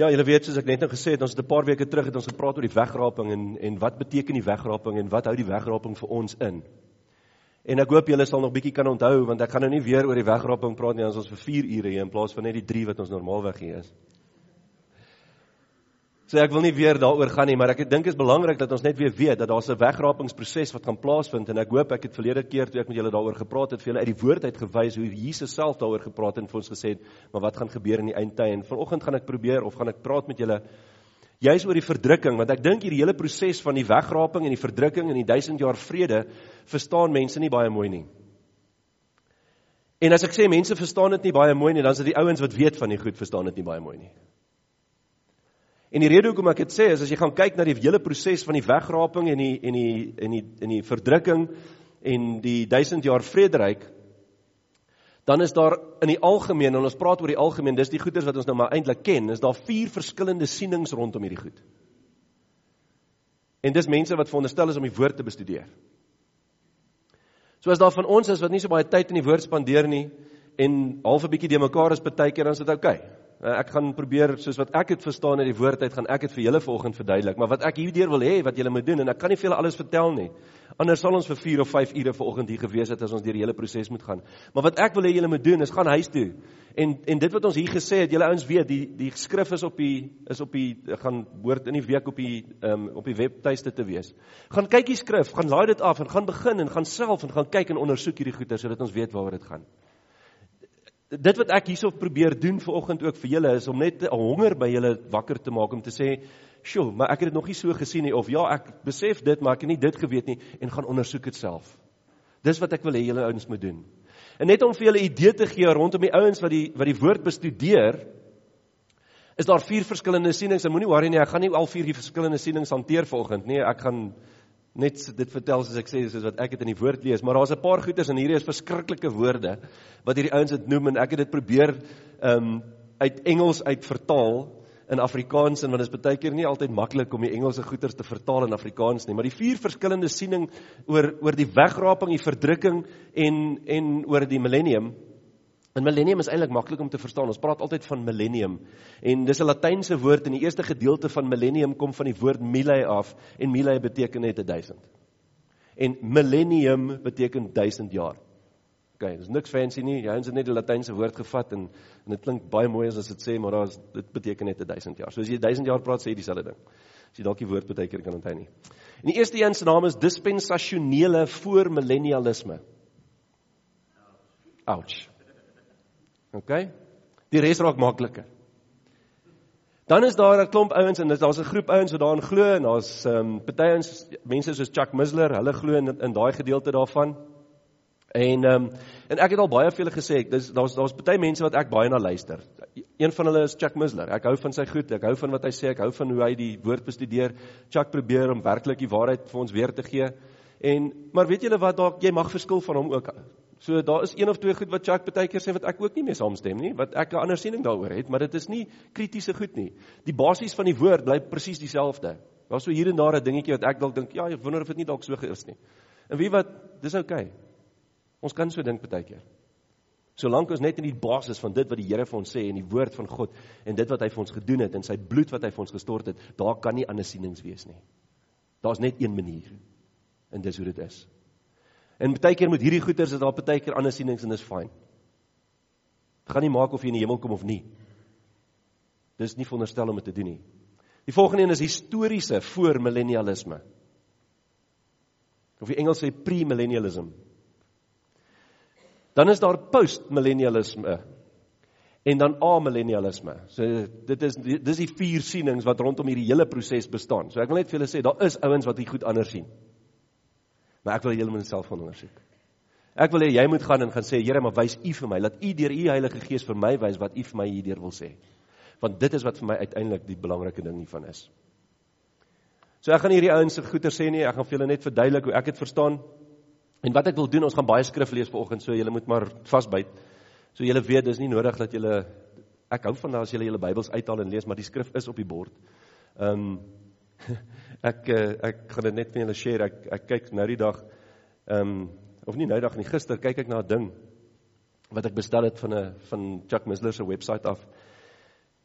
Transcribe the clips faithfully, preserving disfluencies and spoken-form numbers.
Ja, julle weet, soos ek net nou gesê het, ons het 'n paar weke terug het ons gepraat oor die wegraping en, en wat beteken die wegraping en wat hou die wegraping vir ons in. En ek hoop julle sal nog bietjie kan onthou, want ek gaan nou nie weer oor die wegraping praat nie, as ons vir vier ure hier, in plaas van net die drie wat ons normaalweg hier is. So ek wil nie weer daaroor gaan nie, maar ek dink is belangrik dat ons net weer weet, dat daar 'n wegrapingsproses wat gaan plaasvind, en ek hoop ek het verlede keer, toe ek met julle daaroor gepraat het, vir julle uit die woord uit gewys, hoe Jesus self daaroor gepraat het en vir ons gesê het, maar wat gaan gebeur in die eindtyd, en vanoggend gaan ek probeer, of gaan ek praat met julle, juist oor die verdrukking, want ek dink hierdie hele proses van die wegraping en die verdrukking en die duisend jaar vrede, verstaan mense nie baie mooi nie. En as ek sê, mense verstaan dit nie baie mooi nie, dan is dit die ouens wat weet van die goed, verstaan dit nie baie mooi nie. En die rede hoekom ek dit sê, is as jy gaan kyk na die hele proses van die wegraping en die, en die, en die, en die verdrukking en die duisend jaar vrederyk, dan is daar in die algemeen, en ons praat oor die algemeen, dis die goeders wat ons nou maar eintlik ken, is daar vier verskillende sienings rondom hierdie goed. En dis mense wat veronderstel is om die woord te bestudeer. So as daar van ons is wat nie so baie tyd in die woord spandeer nie, en half 'n bietjie de mekaar is partykeer, dan is dit oukei. Ek gaan probeer, soos wat ek het verstaan uit die woord uit, gaan ek het vir julle vanoggend verduidelik, maar wat ek hierdeur wil hê, wat julle moet doen, en ek kan nie vir julle alles vertel nie, anders sal ons vir vier of vyf ure vanoggend hier gewees het, as ons deur die hele proses moet gaan, maar wat ek wil hê julle moet doen, is gaan huis toe, en, en dit wat ons hier gesê het, julle ouens weet, die, die skrif is op die, is op die, gaan woord in die week op die, um, op die webtuiste te wees, gaan kyk die skrif, gaan laai dit af, en gaan begin, en gaan self, en gaan kyk en ondersoek hierdie goeie, sodat ons weet waaroor dit gaan. Dit wat ek hierso probeer doen vanoggend ook vir julle, is om net 'n honger by julle wakker te maak, om te sê, sjoe, maar ek het dit nog nie so gesien nie, of ja, ek besef dit, maar ek het nie dit geweet nie, en gaan ondersoek dit self. Dis wat ek wil hê julle ouens moet doen. En net om vir julle 'n idee te gee, rondom die ouens wat die, wat die woord bestudeer, is daar vier verskillende sienings, en moenie worry nie, ek gaan nie al vier die verskillende sienings hanteer vanoggend, nee, ek gaan net dit vertel soos ek sê, soos wat ek het in die woord lees, maar daar is 'n paar goeders, en hierdie is verskriklike woorde, wat hierdie ouens het noem, en ek het dit probeer um, uit Engels uit vertaal, in Afrikaans, en want dit is baie keer nie altyd maklik om die Engelse goeders te vertaal in Afrikaans nie, maar die vier verskillende siening oor, oor die wegraping, die verdrukking, en, en oor die millennium. En millennium is eintlik maklik om te verstaan, ons praat altyd van millennium, en dis 'n Latynse woord, en die eerste gedeelte van millennium kom van die woord mille af, en mille beteken net duisend. En millennium beteken duisend jaar. Ok, dis niks fancy nie, jy het net die Latynse woord gevat, en, en dit klink baie mooi as dit sê, maar daar is, dit beteken net duisend jaar. So as jy duisend jaar praat, sê jy dieselfde ding. As jy dalk die woord baie keer kan onthou nie. En die eerste een se naam is dispensasionele voormillennialisme. Ouch. Ok, die res raak makliker. Dan is daar 'n klomp ouens, en daar's 'n groep ouens wat daarin glo, en daar's um, party ouens, mense soos Chuck Missler, hulle glo in, in daai gedeelte daarvan. En um, en ek het al baie vir julle gesê, dis daar's daar's party mense wat ek baie na luister. Een van hulle is Chuck Missler. Ek hou van sy goed, ek hou van wat hy sê, ek hou van hoe hy die woord bestudeer. Chuck probeer om werklik die waarheid vir ons weer te gee. En maar weet julle wat, dalk jy mag verskil van hom ook. So daar is een of twee goed wat Chuck baie keer sê wat ek ook nie mee saamstem nie, wat ek 'n ander siening daaroor het, maar dit is nie kritiese goed nie. Die basis van die woord bly presies dieselfde. Daar's so hier en daar 'n dingetjie wat ek dalk dink, ja, ek wonder of dit nie dalk so is nie. En wie wat, dis okay. Ons kan so dink baie keer. Solank ons net in die basis van dit wat die Here vir ons sê, en die woord van God, en dit wat hy vir ons gedoen het, en sy bloed wat hy vir ons gestort het, daar kan nie ander sienings wees nie. Daar's net een manier, en dis hoe dit is. En baie keer met hierdie goeters is daar baie keer ander sienings, en dis fyn. Het gaan nie maak of jy in die hemel kom of nie. Dis nie veronderstel om dit te doen nie. Die volgende een is historiese voormillennialisme. Of die Engels sê pre-millennialism. Dan is daar postmillennialisme, en dan amillennialisme. So dit is, dit is die vier sienings wat rondom hierdie hele proses bestaan. So ek wil net vir julle sê, daar is ouens wat hier goed anders sien. Maar ek wil julle moet self gaan ondersoek. Ek wil hê jy moet gaan en gaan sê, Here, maar wys U vir my, laat U deur U Heilige Gees vir my wys wat U vir my hierdeur wil sê. Want dit is wat vir my uiteindelik die belangrike ding hiervan is. So ek gaan hierdie ouens se goeie sê nie, ek gaan vir julle net verduidelik hoe ek dit verstaan. En wat ek wil doen, ons gaan baie skrif lees vanoggend, so julle moet maar vasbyt. So julle weet, dis nie nodig dat julle, ek hou van as julle julle Bybels uithaal en lees, maar die skrif is op die bord. Um, ek, ek gaan dit net met julle share, ek, ek kyk nou die dag, um, of nie nou die dag nie, gister kyk ek na 'n ding, wat ek bestel het van, a, van Chuck Missler se website af.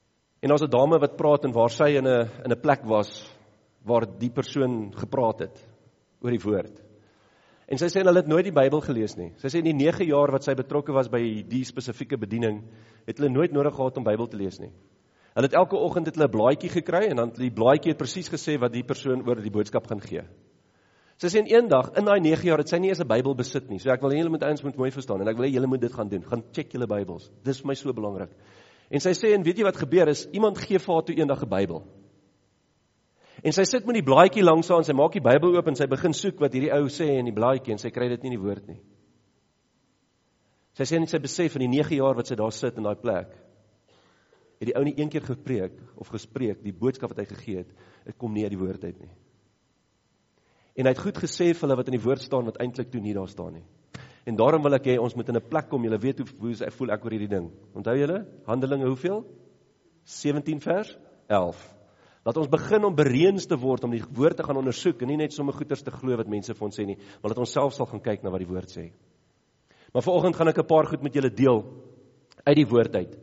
En daar's 'n dame wat praat en waar sy in 'n in 'n plek was waar die persoon gepraat het oor die woord. En sy sê hulle het nooit die Bybel gelees nie. Sy sê in die nege jaar wat sy betrokke was by die spesifieke bediening, het hulle nooit nodig gehad om Bybel te lees nie. Hulle het elke oggend het hulle 'n blaadjie gekry en dan die blaadjie het presies gesê wat die persoon oor die boodskap gaan gee. Sy sê in een dag, in daai nege jaar, het sy nie eens 'n Bybel besit nie. So ek wil julle moet eens moet mooi verstaan en ek wil julle moet dit gaan doen. Gaan check julle Bybels. Dis vir my so belangrik. En sy sê en weet jy wat gebeur is, iemand gee vir haar toe eendag 'n Bybel. En sy sit met die blaadjie langs haar en sy maak die Bybel oop en sy begin soek wat hierdie ou sê in die blaadjie en sy kry dit nie in die woord nie. Sy sê net sy besef in die nege jaar wat sy daar sit in daai plek, het die ou nie een keer gepreek of gespreek, die boodskap wat hy gegee het, dit kom nie uit die woord uit nie. En hy het goed gesê vir hulle wat in die woord staan, wat eintlik toe nie daar staan nie. En daarom wil ek hê, ons moet in 'n plek kom, julle weet hoe, hoe ek voel ek oor hierdie ding. Onthou julle, Handelinge hoeveel? sewentien vers elf. Laat ons begin om bereens te word, om die woord te gaan ondersoek, en nie net sommer goeters te glo wat mense vir ons sê nie, maar dat ons self sal gaan kyk na wat die woord sê. Maar vanoggend gaan ek 'n paar goed met julle deel, uit die woord uit.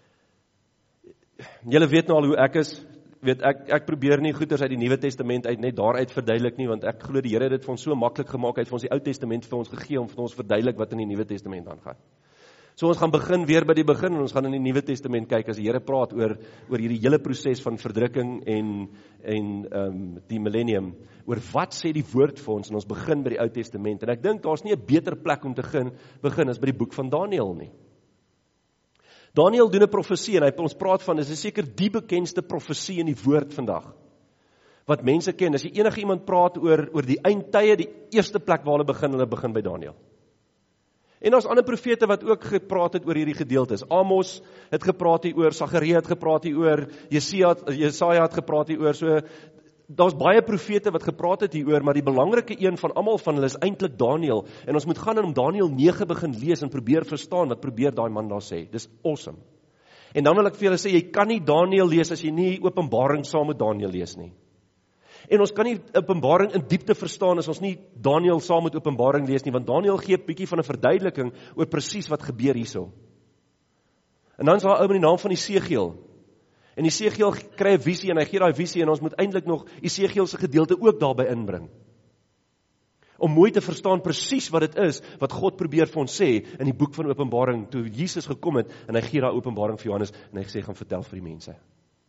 Julle weet nou al hoe ek is, weet ek, ek probeer nie goeders uit die Nuwe Testament uit net daaruit verduidelik nie, want ek glo die Here het dit vir ons so maklik gemaak, hy het vir ons die Ou Testament vir ons gegee, om vir ons verduidelik wat in die Nuwe Testament aangaan. So ons gaan begin weer by die begin, en ons gaan in die Nuwe Testament kyk, as die Here praat oor, oor hierdie hele proses van verdrukking en, en um, die millennium, oor wat sê die woord vir ons, en ons begin by die Ou Testament, en ek dink daar's nie 'n beter plek om te begin, begin as by die boek van Daniël nie. Daniël doen 'n profesie en hy ons praat van, dis seker die bekendste profesie in die woord vandag, wat mense ken. As jy enige iemand praat oor, oor die eindtye, die eerste plek waar hulle begin, hulle begin by Daniël. En daar's ander profete wat ook gepraat het oor hierdie gedeeltes. Amos het gepraat hieroor, Sagaria het gepraat hieroor, Jesaja, Jesaja het gepraat hieroor, so daar's baie profete wat gepraat het hieroor, maar die belangrike een van almal van hulle is eintlik Daniël, en ons moet gaan en om Daniël nege begin lees en probeer verstaan wat probeer daai man daar sê. Dis awesome. En dan wil ek vir julle sê, jy kan nie Daniël lees as jy nie Openbaring saam met Daniël lees nie. En ons kan nie Openbaring in diepte verstaan as ons nie Daniël saam met Openbaring lees nie, want Daniël gee 'n bietjie van 'n verduideliking oor presies wat gebeur hierso. En dan is daar 'n ou met die naam van Esegiel. En Esegiel kry 'n visie en hy gee daai visie en ons moet eintlik nog Esegiel se gedeelte ook daarby inbring. Om mooi te verstaan presies wat dit is wat God probeer vir ons sê in die boek van Openbaring toe Jesus gekom het en hy gee daai Openbaring vir Johannes en hy sê gaan vertel vir die mense.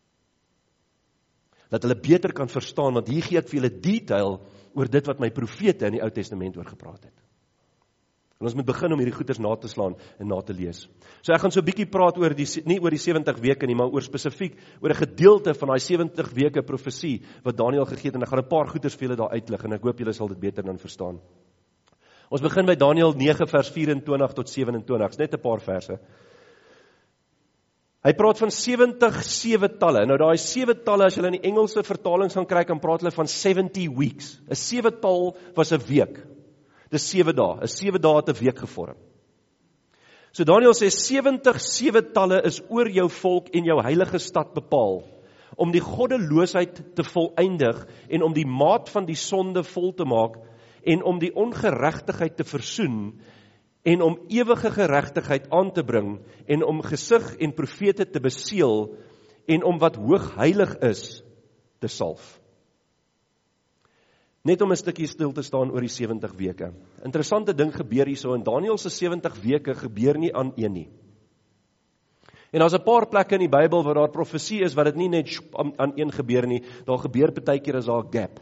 Dat hulle beter kan verstaan, want hier gee ek vir julle detail oor dit wat my profete in die Ou Testament oor gepraat het. En ons moet begin om hierdie goeders na te slaan en na te lees. So ek gaan so 'n bietjie praat oor die, nie oor die sewentig weke nie, maar oor spesifiek, oor 'n gedeelte van daai sewentig weke profesie, wat Daniël gegee het, en ek gaan 'n paar goeders vir julle daar uitlig, en ek hoop julle sal dit beter dan verstaan. Ons begin by Daniël nege vers vyf-en-twintig tot sewe-en-twintig, is net 'n paar verse. Hy praat van sewentig sewe talle. Nou daai sewe talle, as jy in die Engelse vertalings gaan kry, dan praat hulle van seventy weeks. 'n sewe tal was 'n week. Dis sewe dae. 'n sewe dae het 'n week gevorm. So Daniël sê sewentig sewe talle is oor jou volk en jou heilige stad bepaal, om die goddeloosheid te volëindig en om die maat van die sonde vol te maak en om die ongeregtigheid te versoen en om ewige geregtigheid aan te bring, en om gesig en profete te beseël, en om wat hoog heilig is, te salf. Net om 'n stukkie stil te staan oor die sewentig weke. Interessante ding gebeur hierso, en Daniël se sewentig weke gebeur nie aan een nie. En daar's 'n paar plekke in die Bybel waar daar profesie is, wat dit nie net aan, aan een gebeur nie, daar gebeur partykeer as daar 'n gap.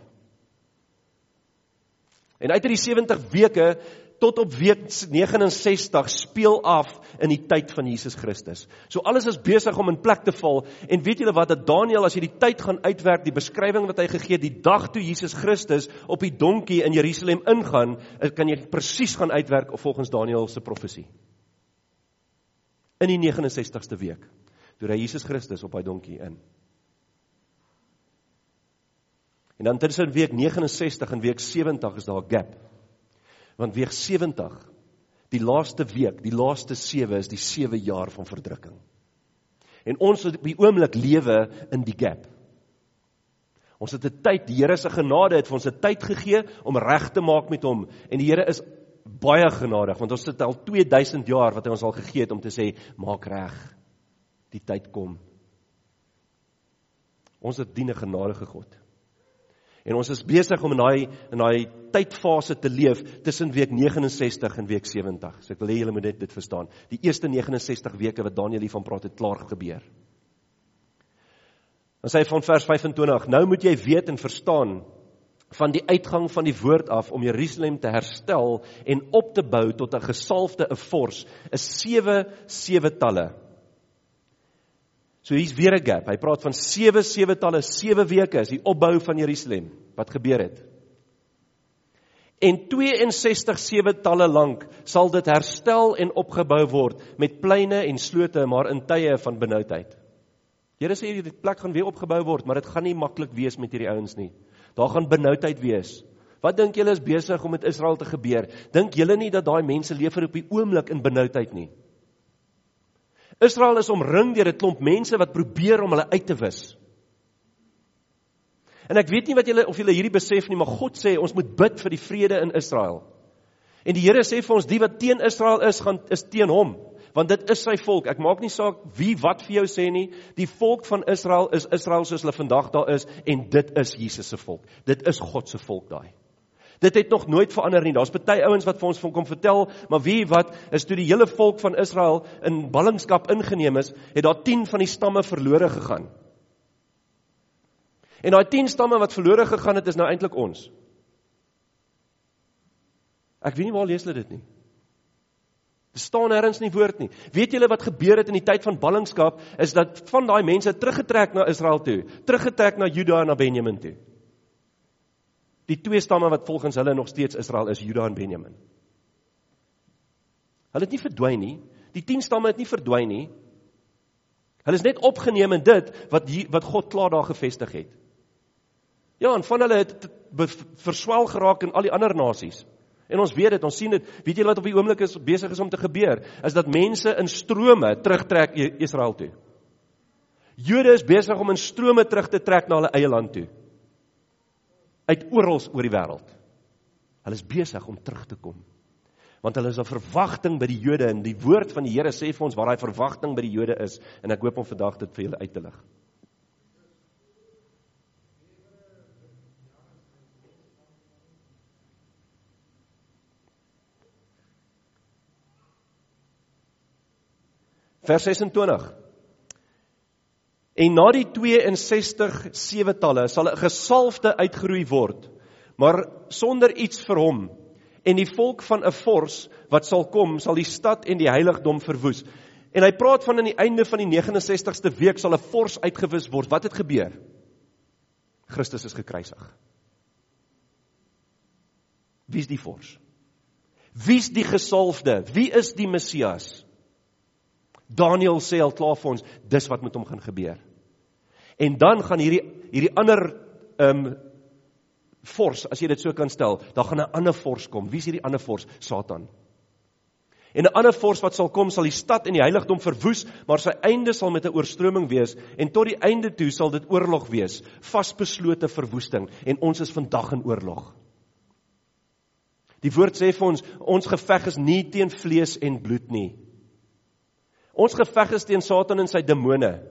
En uit die sewentig weke, tot op week negenensestig speel af in die tyd van Jesus Christus. So alles is besig om in plek te val, en weet julle wat, dat Daniël, as jy die tyd gaan uitwerk, die beskrywing wat hy gegee het, die dag toe Jesus Christus op die donkie in Jerusalem ingaan, kan jy presies gaan uitwerk volgens Daniël se profesie. In die negenensestigste week, toe ry Jesus Christus op hy donkie in. En dan tussen week negenensestig en week sewentig is daar 'n gap. Want week sewentig, die laaste week, die laaste sewe is die sewe jaar van verdrukking. En ons op die oomblik lewe in die gap. Ons het 'n tyd, die Here se genade het vir ons 'n tyd gegee om reg te maak met hom. En die Here is baie genadig, want ons het al twee duisend jaar wat hy ons al gegee het om te sê, maak reg, die tyd kom. Ons het dien 'n genadige God. En ons is besig om in daai in daai tydfase te leef tussen week nege en ses en week sewentig. So ek wil hê julle moet net dit verstaan. Die eerste nege en ses weke wat Daniël hiervan praat het klaar gebeur. Dan sê hy van vers vyf en twintig, nou moet jy weet en verstaan van die uitgang van die woord af om Jerusalem te herstel en op te bou tot 'n gesalfde, 'n vors, is sewe sewetalle. So hier's weer 'n gap. Hy praat van sewe sewetalle, sewe weke is die opbou van Jerusalem wat gebeur het. En twee en sestig sewetalle lank sal dit herstel en opgebou word met pleine en slote, maar in tye van benoudheid. Here sê hierdie plek gaan weer opgebou word, maar dit gaan nie maklik wees met hierdie ouens nie. Daar gaan benoudheid wees. Wat dink julle is besig om met Israel te gebeur? Dink julle nie dat daai mense leef op die oomblik in benoudheid nie? Israel is omring deur 'n klomp mense wat probeer om hulle uit te wis. En ek weet nie wat julle of julle hierdie besef nie, maar God sê ons moet bid vir die vrede in Israel. En die Here sê vir ons, die wat teen Israel is, gaan is teen hom, want dit is sy volk. Ek maak nie saak wie wat vir jou sê nie, die volk van Israel is Israel soos hulle vandag daar is, en dit is Jesus se volk. Dit is God se volk daai. Dit het nog nooit verander nie. Daar's baie ouens wat vir ons van kom vertel, maar wie wat is toe die hele volk van Israel in ballingskap ingeneem is, het daar tien van die stamme verlore gegaan. En daai tien stamme wat verlore gegaan het, is nou eintlik ons. Ek weet nie waar lees hulle dit nie. Dit staan nêrens in die woord nie. Weet julle wat gebeur het in die tyd van ballingskap, is dat van daai mense teruggetrek na Israel toe, teruggetrek na Juda en na Benjamin toe. Die twee stamme wat volgens hulle nog steeds Israel is, Juda en Benjamin. Hulle het nie verdwyn nie. Die tien stamme het nie verdwyn nie. Hulle is net opgeneem in dit wat, die, wat God klaar daar gevestig het. Ja, en van hulle het verswel geraak in al die ander nasies. En ons weet dit, ons sien dit, weet julle wat op die oomblik is besig is om te gebeur, is dat mense in strome terugtrek Israel toe. Jode is besig om in strome terug te trek na hulle eie land toe. Uit oral oor die wêreld. Hulle is besig om terug te kom. Want hulle is 'n verwagting by die Jode, en die woord van die Here sê vir ons waar daai verwagting by die Jode is, en ek hoop om vandag dit vir julle uit te lig. Vers ses en twintig. En na die twee en sestig sewetalle sal 'n gesalfde uitgeroei word, maar sonder iets vir hom. En die volk van 'n vors wat sal kom, sal die stad en die heiligdom verwoes. En hy praat van aan die einde van die nege en sestigste week sal 'n vors uitgewis word. Wat het gebeur? Christus is gekruisig. Wie is die vors? Wie is die gesalfde? Wie is die Messias? Daniël sê al klaar vir ons, dis wat met hom gaan gebeur. En dan gaan hierdie, hierdie ander um, vors, as jy dit so kan stel, dan gaan 'n ander vors kom. Wie is hierdie ander vors? Satan. En 'n ander vors wat sal kom, sal die stad en die heiligdom verwoes, maar sy einde sal met 'n oorstroming wees, en tot die einde toe sal dit oorlog wees, vasbeslote verwoesting, en ons is vandag in oorlog. Die woord sê vir ons, ons geveg is nie teen vlees en bloed nie. Ons geveg is teen Satan en sy demone.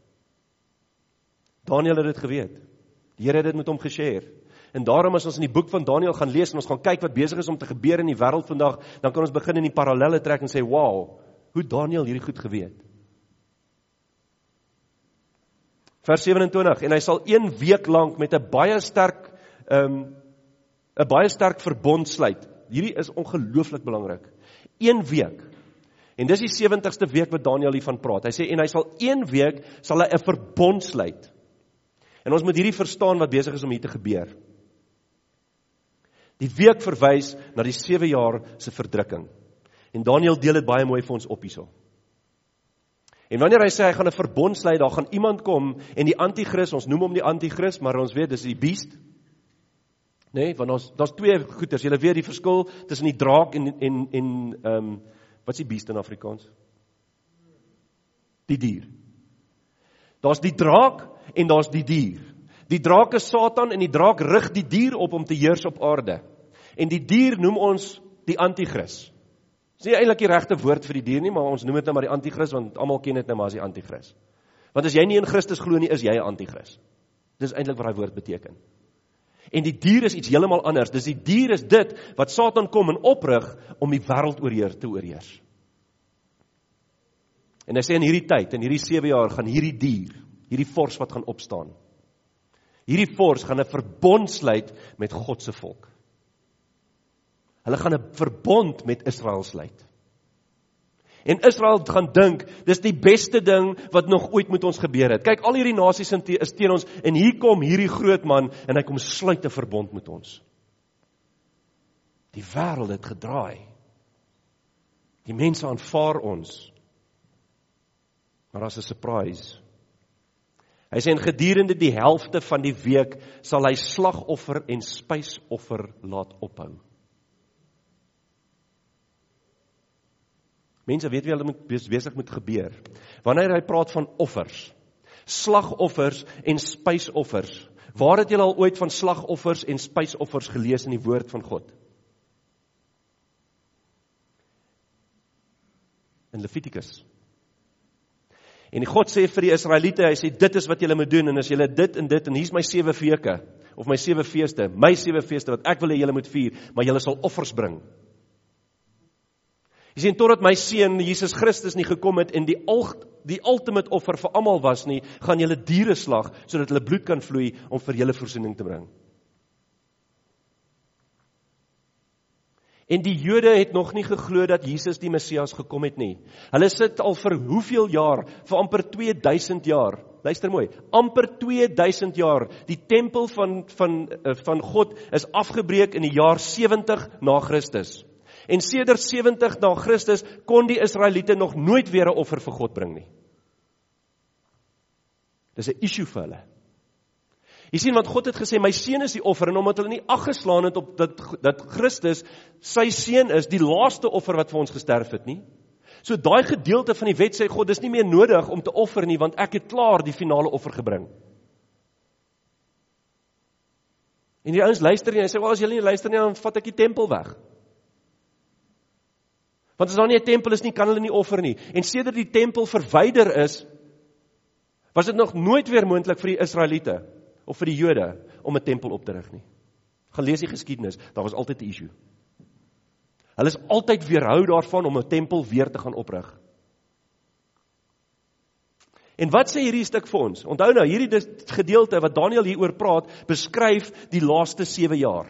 Daniël het dit geweet. Die Here het dit met hom geshare. En daarom as ons in die boek van Daniël gaan lees en ons gaan kyk wat besig is om te gebeur in die wêreld vandag, dan kan ons begin in die parallelle trek en sê, wow, hoe Daniël hierdie goed geweet. Vers sewe en twintig, en hy sal een week lank met 'n baie sterk um, 'n baie sterk verbond sluit. Hierdie is ongelooflik belangrik. Een week. En dis die sewentigste week wat Daniël hiervan praat. Hy sê, en hy sal een week, sal hy 'n verbond sluit. En ons moet hierdie verstaan wat besig is om hier te gebeur. Die week verwys na die sewe jaar se verdrukking. En Daniël deel dit baie mooi vir ons op hierso. En wanneer hy sê hy gaan 'n verbond sluit, daar gaan iemand kom en die anti-kris, ons noem hom die anti-kris, maar ons weet dis die beast. Nee, want ons daar's twee goeters. Julle weet die verskil tussen die draak en en en ehm um, wat is die beest in Afrikaans? Die dier. Daar's die draak en daar's die dier. Die draak is Satan en die draak rig die dier op om te heers op aarde. En die dier noem ons die anti-kris. Dis nie eintlik die regte woord vir die dier nie, maar ons noem dit nou maar die anti-kris, want almal ken dit nou maar as die anti-kris. Want as jy nie in Christus glo nie, is jy 'n anti-kris. Dis eintlik wat daai woord beteken. En die dier is iets heeltemal anders. Dis die dier is dit wat Satan kom en oprig om die wêreld oorheer te oorheers. En hy sê in hierdie tyd, in hierdie sewe jaar, gaan hierdie dier, hierdie vors wat gaan opstaan. Hierdie vors gaan 'n verbond sluit met God se volk. Hulle gaan 'n verbond met Israel sluit. En Israel gaan dink, dis die beste ding wat nog ooit met ons gebeur het. Kyk, al hierdie nasies is teen ons, en hier kom hierdie groot man, en hy kom sluit 'n verbond met ons. Die wêreld het gedraai. Die mense aanvaar ons. Maar as 'n surprise. Hy sê, en gedurende die helfte van die week, sal hy slagoffer en spysoffer laat ophou. Mense weet wie hulle moet besig moet gebeur. Wanneer hy praat van offers, slagoffers en spysoffers, waar het julle al ooit van slagoffers en spysoffers gelees in die woord van God? In Levitikus. En God sê vir die Israeliete, hy sê, dit is wat julle moet doen, en as julle dit en dit, en hier's my sewe weke, of my sewe feeste, my sewe feeste, wat ek wil hê julle moet vier, maar julle sal offers bring. Jy sien, totdat my seun, Jesus Christus nie gekom het, en die, die ultimate offer vir almal was nie, gaan julle diere slag, sodat hulle bloed kan vloei, om vir julle voorsiening te bring. En die Jode het nog nie geglo dat Jesus die Messias gekom het nie. Hulle sit al vir hoeveel jaar, vir amper twee duisend jaar, luister mooi, amper twee duisend jaar, die tempel van, van, van God is afgebreek in die jaar sewentig na Christus. En sedert sewentig na Christus kon die Israeliete nog nooit weer 'n offer vir God bring nie. Dis 'n issue vir hulle. Jy sien, want God het gesê, my seun is die offer, en omdat hulle nie aggeslaan het op dat, dat Christus sy seun is, die laaste offer wat vir ons gesterf het nie. So daai gedeelte van die wet sê God, dis nie meer nodig om te offer nie, want ek het klaar die finale offer gebring. En die ouens luister nie, en sê, wel as julle nie luister nie, dan vat ek die tempel weg. Want as daar nie 'n tempel is nie, kan hulle nie offer nie. En sedert die tempel verwyder is, was dit nog nooit weer moontlik vir die Israeliete, of vir die Jode, om 'n tempel op te rig nie. Gaan lees die geskiedenis, daar was altyd 'n issue. Hulle is altyd weerhou daarvan om 'n tempel weer te gaan oprig. En wat sê hierdie stuk vir ons? Onthou nou, hierdie gedeelte wat Daniël hieroor praat, beskryf die laaste sewe jaar.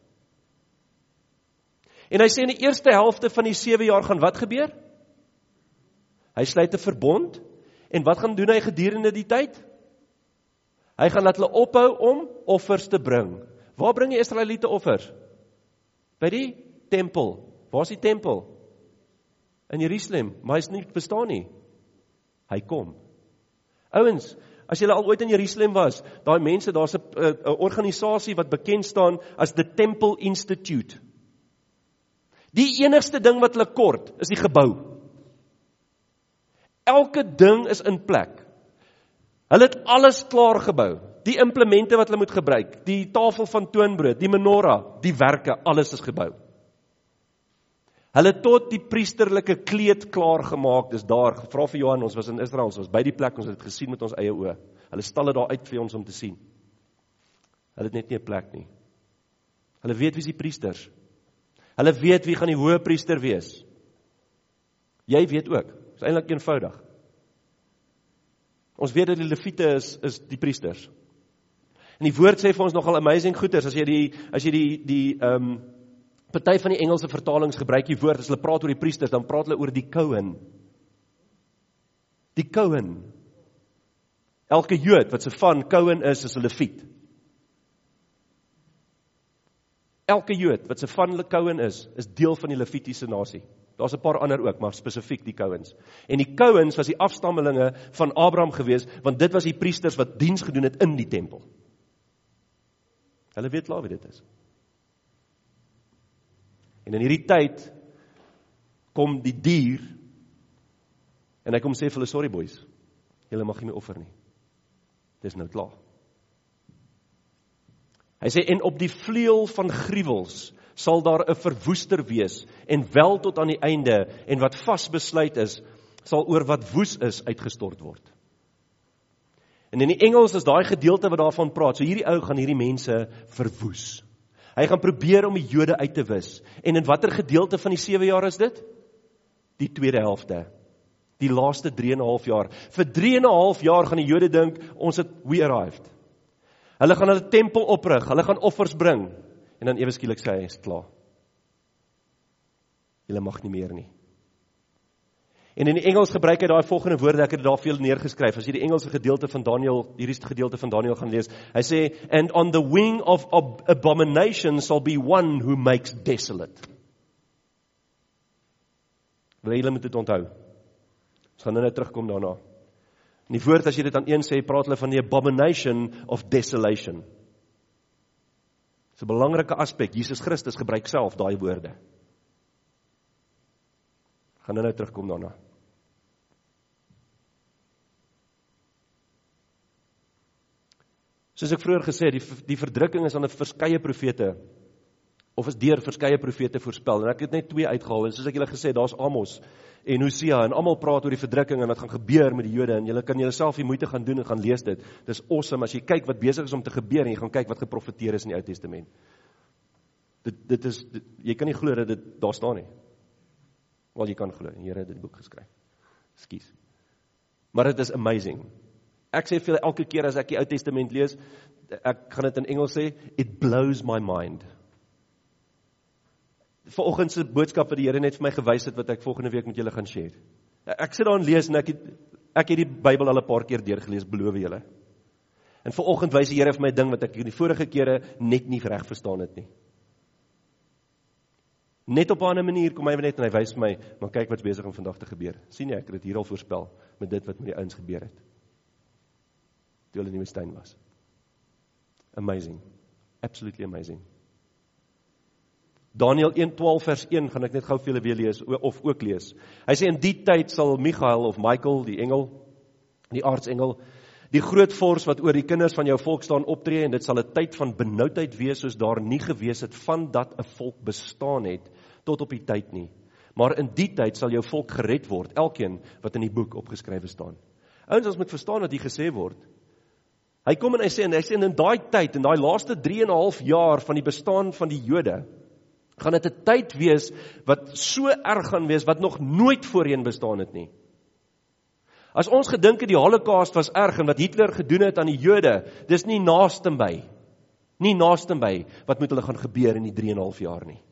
En hy sê in die eerste helfte van die sewe jaar gaan wat gebeur? Hy sluit 'n verbond, en wat gaan doen hy gedurende die tyd? Hy gaan laat hulle ophou om offers te bring. Waar bring die Israeliete offers? By die tempel. Waar is die tempel? In Jerusalem, maar hy's nie bestaan nie. Hy kom. Ouens, as julle al ooit in Jerusalem was, daai mense, daar's 'n 'n organisasie wat bekend staan as the Temple Institute. Die enigste ding wat hulle kort, is die gebou. Elke ding is in plek. Hulle het alles klaar gebou. Die implemente wat hulle moet gebruik, die tafel van toonbrood, die menorah, die werke, alles is gebou. Hulle tot die priesterlike kleed klaar gemaak, dis daar, vra vir Johan, ons was in Israel, ons was by die plek, ons het dit gesien met ons eie oë. Hulle stal dit daar uit vir ons om te sien. Hulle het net nie 'n plek nie. Hulle weet wie is die priesters. Hulle weet wie gaan die hoë priester wees. Jy weet ook, is eintlik eenvoudig. Ons weet dat die leviete is, is die priesters. En die woord sê vir ons nogal amazing goeders, as jy die, as jy die, die, um, party van die Engelse vertalings gebruik die woord, as hulle praat oor die priesters, dan praat hulle oor die Cohen. Die Cohen. Elke Jood wat se van Cohen is, is 'n leviet. Elke Jood wat se van Cohen is, is deel van die levitiese nasie. Daar's 'n paar ander ook, maar spesifiek die Cohens. En die Cohens was die afstammelinge van Abraham gewees, want dit was die priesters wat diens gedoen het in die tempel. Hulle weet klaar wie dit is. En in hierdie tyd kom die dier en hy kom sê vir hulle, sorry boys, julle mag nie meer offer nie. Dis nou klaar. Hy sê, en op die vleuel van gruwels sal daar 'n verwoester wees, en wel tot aan die einde, en wat vasbesluit is, sal oor wat woes is uitgestort word. En in die Engels is daai gedeelte wat daarvan praat, so hierdie ou gaan hierdie mense verwoes. Hy gaan probeer om die Jode uit te wis. En in watter gedeelte van die sewe jaar is dit? Die tweede helfte. Die laaste drie en 'n half jaar. Vir drie en 'n half jaar gaan die Jode dink, ons het we arrived. Hulle gaan hulle tempel oprig, hulle gaan offers bring. En dan ewe skielik sê hy, is klaar. Julle mag nie meer nie. En in die Engels gebruik hy daai volgende woorde, ek het dit daar veel neergeskryf. As jy die Engelse gedeelte van Daniël, hierdie gedeelte van Daniël gaan lees, hy sê, and on the wing of ab- abomination shall be one who makes desolate. Wil julle moet dit onthou. Ons gaan nou net terugkom daarna. In die woord, as jy dit aan een sê, praat hulle van die abomination of desolation. Dit is 'n belangrike aspek. Jesus Christus gebruik self daai woorde. Gaan nou nou terugkom daarna. Soos ek vroeër gesê het, die, die verdrukking is aan 'n verskeie profete, of is deur verskeie profete voorspel, en ek het net twee uitgehaal, en soos ek julle gesê het, daar's Amos en Hosea, en almal praat oor die verdrukking, en wat gaan gebeur met die Jode, en julle kan julle self die moeite gaan doen, en gaan lees dit. Dis awesome, as jy kyk wat besig is om te gebeur, en jy gaan kyk wat geprofeteer is in die Ou Testament. Dit, dit is, dit, jy kan nie glo dat dit daar staan nie. Wel, jy kan glo, die Here het dit boek geskryf. Ekskuus. Maar dit is amazing. Ek sê veel, elke keer as ek die Ou Testament lees, ek gaan dit in Engels sê, it blows my mind. Vanoggend se boodskap wat die Here net vir my gewys het, wat ek volgende week met julle gaan share. Ek sit daar en lees, en ek het, ek het die Bybel al 'n paar keer deurgelees, beloof julle. En vanoggend wys die Here vir my 'n ding wat ek in die vorige kere net nie reg verstaan het nie. Net op 'n ander manier kom hy net en hy wys vir my, maar kyk wat's besig om vandag te gebeur. Sien jy, ek het dit hier al voorspel met dit wat met die ouens gebeur het. Toe hulle in die woestyn was. Amazing. Absolutely amazing. Daniël een twaalf vers een gaan ek net gou vir julle weer lees of ook lees. Hy sê in die tyd sal Michael of Michael, die engel, die aartsengel, die groot vors wat oor die kinders van jou volk staan optree, en dit sal 'n tyd van benoudheid wees soos daar nie gewees het van dat 'n volk bestaan het tot op die tyd nie. Maar in die tyd sal jou volk gered word, elkeen wat in die boek opgeskrywe staan. Ouens, ons moet verstaan wat hier gesê word. Hy kom en hy sê en hy sê in daai tyd, in daai laaste drie en 'n half jaar van die bestaan van die Jode, gaan dit 'n tyd wees wat so erg gaan wees wat nog nooit voorheen bestaan het nie. As ons gedink het die Holocaust was erg en wat Hitler gedoen het aan die Jode, dis nie naaste by. Nie naaste by wat moet hulle gaan gebeur in die drie en 'n half jaar nie.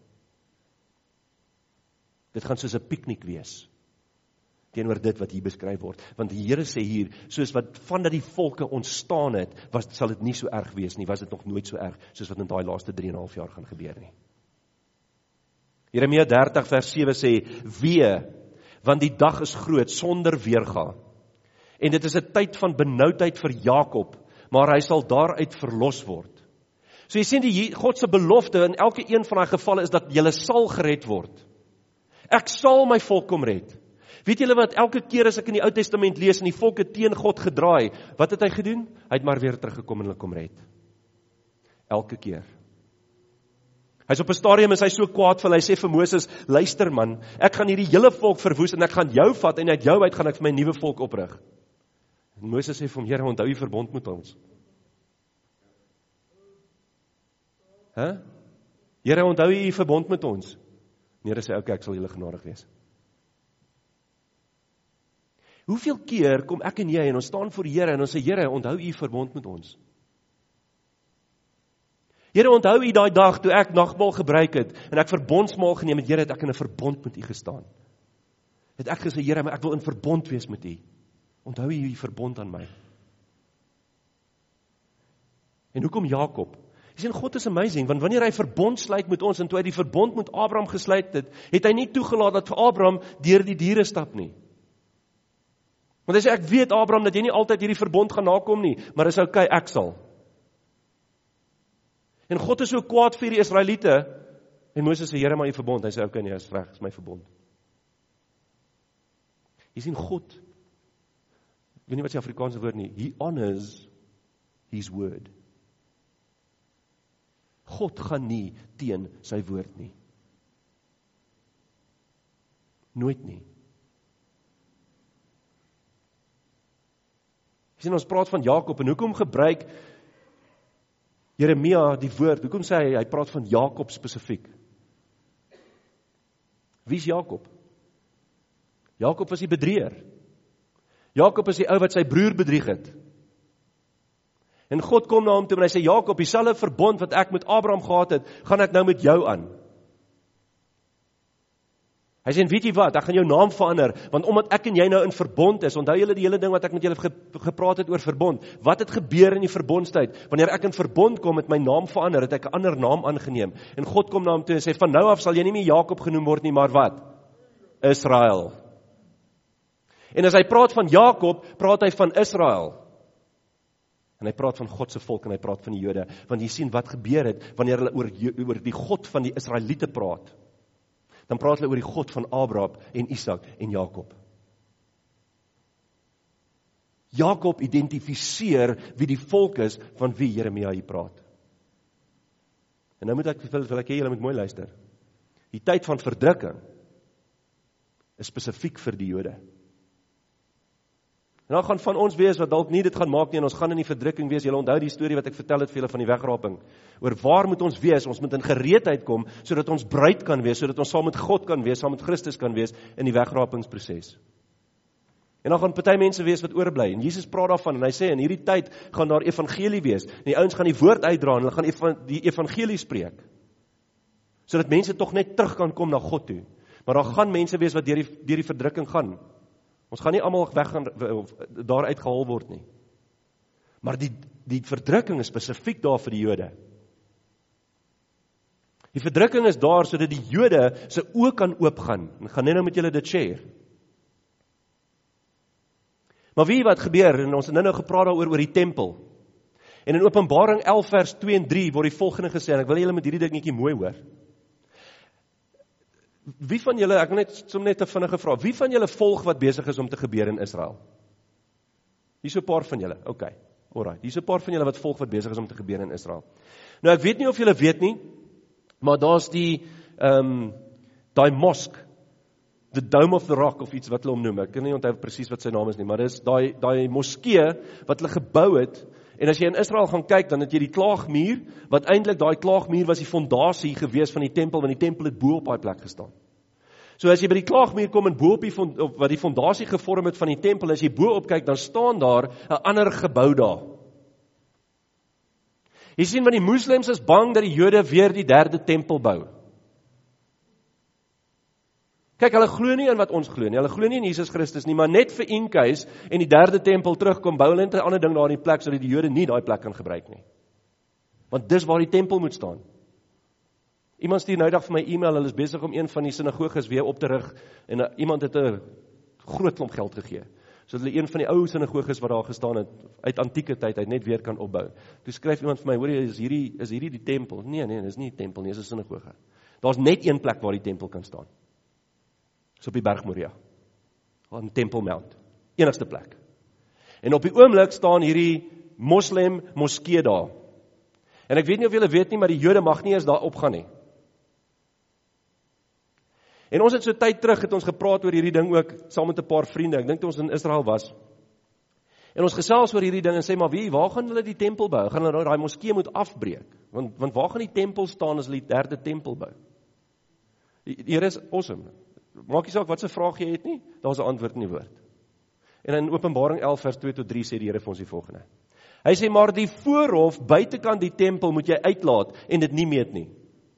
Dit gaan soos 'n piknik wees teenoor dit wat hier beskryf word, want die Here sê hier, soos wat van dat die volke ontstaan het, was sal dit nie so erg wees nie, was dit nog nooit so erg soos wat in daai laaste drie en 'n half jaar gaan gebeur nie. Jeremia dertig vers sewe sê, wee, want die dag is groot sonder weerga. En dit is 'n tyd van benoudheid vir Jakob, maar hy sal daaruit verlos word. So jy sien die God se belofte in elke een van daai gevalle is dat julle sal gered word. Ek sal my volk kom red. Weet julle wat, elke keer as ek in die Ou Testament lees en die volk het teen God gedraai, wat het hy gedoen? Hy het maar weer teruggekom en hulle kom red. Elke keer. Hy's op 'n stadium is hy so kwaad vir hulle, hy sê vir Moses, luister man, ek gaan hierdie hele volk verwoes en ek gaan jou vat en uit jou uit gaan ek vir my nuwe volk oprig. En Moses sê vir hom, Here, onthou u verbond met ons. Hæ? Huh? Here, onthou u verbond met ons. En Here sê, okay, ek sal julle genadig wees. Hoeveel keer kom ek en jy en ons staan voor die Here en ons sê, Here, onthou u verbond met ons. Here, onthou u daai dag toe ek nagmaal gebruik het en ek verbondsmaal geneem het, Here, het ek in 'n verbond met u gestaan. Het ek gesê, Here, maar ek wil in verbond wees met u. Onthou u u verbond aan my. En hoekom Jakob? Jy sien, God is amazing, want wanneer hy verbond sluit met ons en toe hy die verbond met Abraham gesluit het, het hy nie toegelaat dat vir Abraham deur die diere stap nie. Want hy sê, ek weet Abraham dat jy nie altyd hierdie verbond gaan nakom nie, maar is okay, ek sal. En God is so kwaad vir die Israeliete, en Moses sê, Here, maar u verbond. Hy sê, okay, nee, is reg, is my verbond. Jy sien, God, ek weet nie wat sy Afrikaanse woord nie, he honors his word. God gaan nie teen sy woord nie. Nooit nie. Jy sien, ons praat van Jakob, en hoekom gebruik Jeremia die woord, hoekom sê hy, hy praat van Jakob spesifiek? Wie is Jakob? Jakob was die bedrieër. Jakob is die ou wat sy broer bedrieg het. En God kom na hom toe en hy sê, Jakob, dieselfde verbond wat ek met Abraham gehad het, gaan ek nou met jou aan. Hy sê, weet jy wat, ek gaan jou naam verander, want omdat ek en jy nou in verbond is, onthou julle die hele ding wat ek met julle ge, gepraat het oor verbond, wat het gebeur in die verbondstyd? Wanneer ek in verbond kom, het my naam verander, het ek 'n ander naam aangeneem, en God kom na hom toe en sê, van nou af sal jy nie meer Jakob genoem word nie, maar wat? Israel. En as hy praat van Jakob, praat hy van Israel. En hy praat van God se volk, en hy praat van die Jode, want jy sien wat gebeur het, wanneer hulle oor, oor die God van die Israeliete praat, dan praat hulle oor die God van Abraham en Isak en Jakob. Jakob identifiseer wie die volk is van wie Jeremia hier praat. En nou moet ek, wil, wil ek hê julle moet mooi luister. Die tyd van verdrukking is spesifiek vir die Jode. En dan gaan van ons wees wat dalk nie dit gaan maak nie, en ons gaan in die verdrukking wees. Julle onthou die storie wat ek vertel het vir julle van die wegraping. Oor waar moet ons wees? Ons moet in gereedheid kom, sodat ons bruid kan wees, sodat ons saam met God kan wees, saam met Christus kan wees, in die wegrapingsproses. En dan gaan party mense wees wat oorbly, en Jesus praat daarvan, en hy sê, in hierdie tyd gaan daar evangelie wees, en die ouens gaan die woord uitdra, en hulle gaan evan, die evangelie spreek, sodat mense tog net terug kan kom na God toe. Maar daar gaan mense wees wat deur die, deur die verdrukking gaan. Ons gaan nie almal weg gaan, daar uitgehaal word nie. Maar die, die verdrukking is spesifiek daar vir die Jode. Die verdrukking is daar sodat die Jode se oë kan oopgaan. Ek gaan net nou met julle dit share. Maar wie wat gebeur, en ons het nou nou gepraat daaroor oor die tempel. En in Openbaring elf vers twee en drie word die volgende gesê, en ek wil julle met hierdie dingetjie mooi hoor. Wie van julle, ek net som net 'n vinnige vraag, wie van julle volg wat besig is om te gebeur in Israel? Hier so 'n paar van julle, okay, alright, hier so 'n paar van julle wat volg wat besig is om te gebeur in Israel. Nou ek weet nie of julle weet nie, maar daar's die, ehm, um, daai mosk, the Dome of the Rock, of iets wat hulle hom noem, ek kan nie onthou presies wat sy naam is nie, maar dis daai, daai moskee wat hulle gebou het, en as jy in Israel gaan kyk, dan het jy die klaagmuur, wat eintlik daai klaagmuur was die fondasie gewees van die tempel, want die tempel het bo op daai plek gestaan. So as jy by die klaagmuur kom en bo op die op, wat die fondasie gevorm het van die tempel, as jy bo op kyk, dan staan daar 'n ander gebou daar. Jy sien, want die moslems is bang dat die Jode weer die derde tempel bou. Kyk, hulle glo nie in wat ons glo nie, hulle glo nie in Jesus Christus nie, maar net vir in case en die derde tempel terugkom, bou hulle net 'n ander ding daar in die plek, sodat die Jode nie daai plek kan gebruik nie. Want dis waar die tempel moet staan. Iemand stuur nou dag vir my e-mail, hulle is besig om een van die sinagoges weer op te rig, en uh, iemand het 'n groot klomp geld gegee, sodat hulle een van die ou sinagoges wat daar gestaan het, uit antieke tyd, uit net weer kan opbou. Toe skryf iemand vir my, hoor jy, is hierdie, is hierdie die tempel? Nee, nee, dis nie die tempel nie, dis 'n sinagoge. Daar's net een plek waar die tempel kan staan. Dis op die berg Moria, aan Temple Mount, enigste plek. En op die oomblik staan hierdie moslem moskee daar. En ek weet nie of julle weet nie, maar die Jode mag nie eens daar opgaan nie. En ons het so tyd terug, het ons gepraat oor hierdie ding ook, saam met 'n paar vriende, ek dink toe ons in Israel was. En ons gesels oor hierdie ding en sê, maar wie, waar gaan hulle die tempel bou? Gaan hulle daai moskee moet afbreek? Want, want waar gaan die tempel staan as hulle die derde tempel bou? Die, die Here is awesome. Maak nie saak wat se vraag jy het nie, daar's 'n antwoord in die woord. En in Openbaring elf vers twee tot drie sê die Here vir ons die volgende. Hy sê, maar die voorhof buitekant die tempel moet jy uitlaat en dit nie meet nie.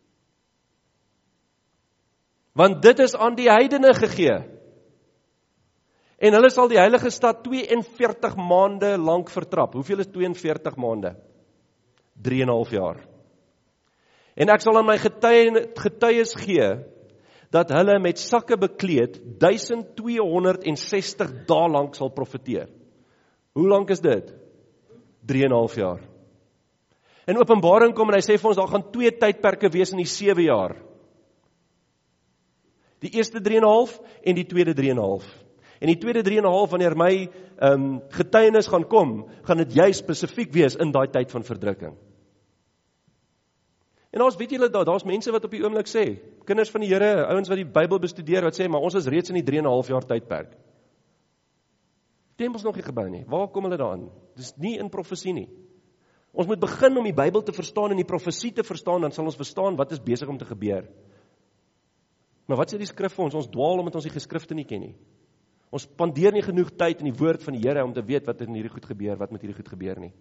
Want dit is aan die heidene gegee. En hulle sal die heilige stad twee en veertig maande lank vertrap. Hoeveel is twee en veertig maande? drie en 'n half jaar. En ek sal aan my getuie, getuies gee, dat hulle met sakke bekleed duisend tweehonderd sestig dae lank sal profeteer. Hoe lank is dit? drie en 'n half jaar. In Openbaring kom en hy sê vir ons, daar gaan twee tydperke wees in die sewe jaar. Die eerste drie en 'n half en die tweede drie en 'n half. En die tweede drie en 'n half, wanneer my um, getuienis gaan kom, gaan dit juist spesifiek wees in daai tyd van verdrukking. En ons weet julle, daar, daar's mense wat op die oomblik sê, kinders van die Here, ouens wat die Bybel bestudeer, wat sê, maar ons is reeds in die drie en 'n half jaar tydperk. Tempel is nog nie gebou nie. Waar kom hulle daarin? Dis nie in profesie nie. Ons moet begin om die Bybel te verstaan en die profesie te verstaan, dan sal ons verstaan wat is besig om te gebeur. Maar wat sê die skrif vir ons? Ons dwaal omdat ons die geskrifte nie ken nie. Ons spandeer nie genoeg tyd in die woord van die Here om te weet wat in hierdie goed gebeur, wat met hierdie goed gebeur nie.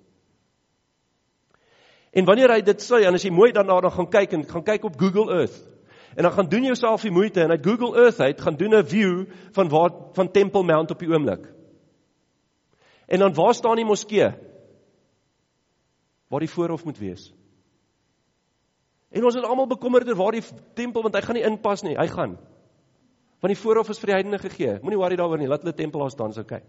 En wanneer hy dit sê, en as jy mooi daarna dan gaan kyk, en gaan kyk op Google Earth, en dan gaan doen jouself die moeite, en uit Google Earth uit, gaan doen 'n view van, waar, van Temple Mount op die oomblik. En dan waar staan die moskee? Waar die voorhof moet wees. En ons is almal bekommerd oor waar die tempel, want hy gaan nie inpas nie, hy gaan. Want die voorhof is vir die heidene gegee. Moenie worry daaroor nie, laat hulle tempel daar staan, is okay.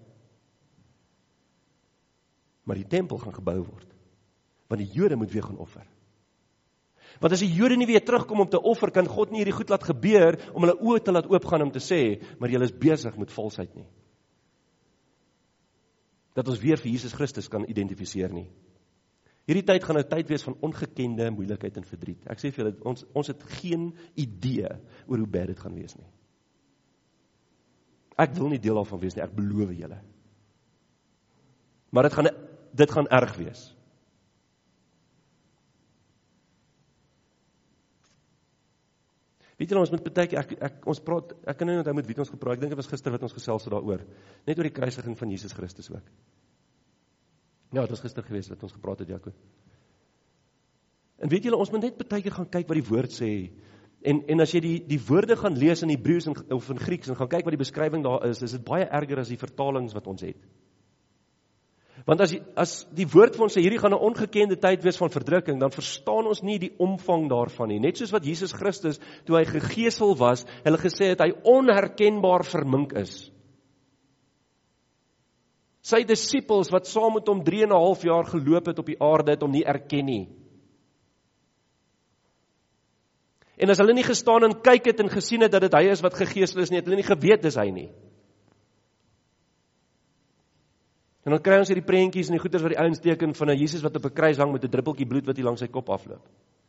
Maar die tempel gaan gebou word. Want die Jode moet weer gaan offer. Want as die Jode nie weer terugkom om te offer, kan God nie hierdie goed laat gebeur, om hulle oë te laat oopgaan om te sê, maar julle is besig met valsheid nie. Dat ons weer vir Jesus Christus kan identifiseer nie. Hierdie tyd gaan 'n tyd wees van ongekende moeilikheid en verdriet. Ek sê vir julle, ons, ons het geen idee oor hoe bad dit gaan wees nie. Ek wil nie deel daarvan wees nie, ek beloof julle. Maar dit gaan, dit gaan erg wees. Weet julle, ons moet baie keer, ek, ek, ons praat, ek kan nie onthou met wie ons gepraat, ek dink dit was gister wat ons gesels het daaroor, net oor die kruisiging van Jesus Christus ook. Ja, het was gister gewees dat ons gepraat het, Jaco. En weet julle, ons moet net baie keer gaan kyk wat die woord sê, en, en as jy die, die woorde gaan lees in Hebreëus of in Grieks, en gaan kyk wat die beskrywing daar is, is dit baie erger as die vertalings wat ons het. Want as die, as die woord vir ons sê, hierdie gaan 'n ongekende tyd wees van verdrukking, dan verstaan ons nie die omvang daarvan nie. Net soos wat Jesus Christus, toe hy gegeesel was, hulle gesê het, hy onherkenbaar vermink is. Sy disippels, wat saam met hom drie en 'n half jaar geloop het op die aarde, het hom nie erken nie. En as hulle nie gestaan en kyk het en gesien het, dat dit hy is wat gegeesel is nie, het hulle nie geweet dis hy nie. En dan kry ons hierdie prentjies en die goeders wat die ouens teken van 'n Jesus wat op 'n kruis hang met 'n druppeltjie bloed wat hier langs sy kop afloop.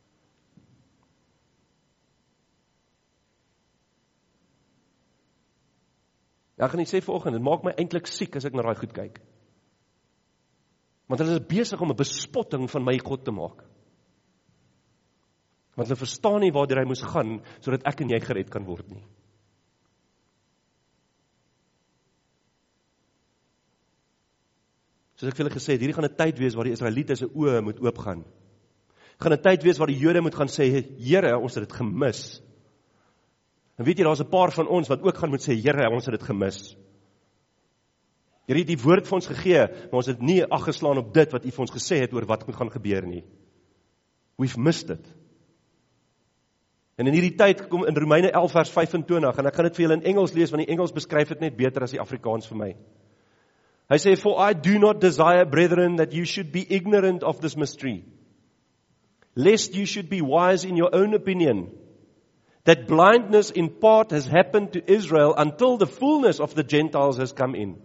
Ja, ek gaan nie sê vanoggend, dit maak my eintlik siek as ek na daai goed kyk. Want hulle is besig om 'n bespotting van my God te maak. Want hulle verstaan nie waar hy moes gaan, sodat ek en jy gered kan word nie. Soos ek vir julle gesê het, hierdie gaan 'n tyd wees waar die Israeliete se oë moet oopgaan. Gaan 'n tyd wees waar die Jode moet gaan sê, Here, ons het dit gemis. En weet jy, daar's 'n paar van ons wat ook gaan moet sê, Here, ons het dit gemis. Here het die woord vir ons gegee, maar ons het nie ag geslaan op dit wat U vir ons gesê het oor wat moet gaan gebeur nie. We've missed it. En in hierdie tyd kom in Romeine elf vers vyf en twintig, en ek gaan dit vir julle in Engels lees, want die Engels beskryf dit net beter as die Afrikaans vir my. Hy sê, for I do not desire, brethren, that you should be ignorant of this mystery, lest you should be wise in your own opinion, that blindness in part has happened to Israel until the fullness of the Gentiles has come in.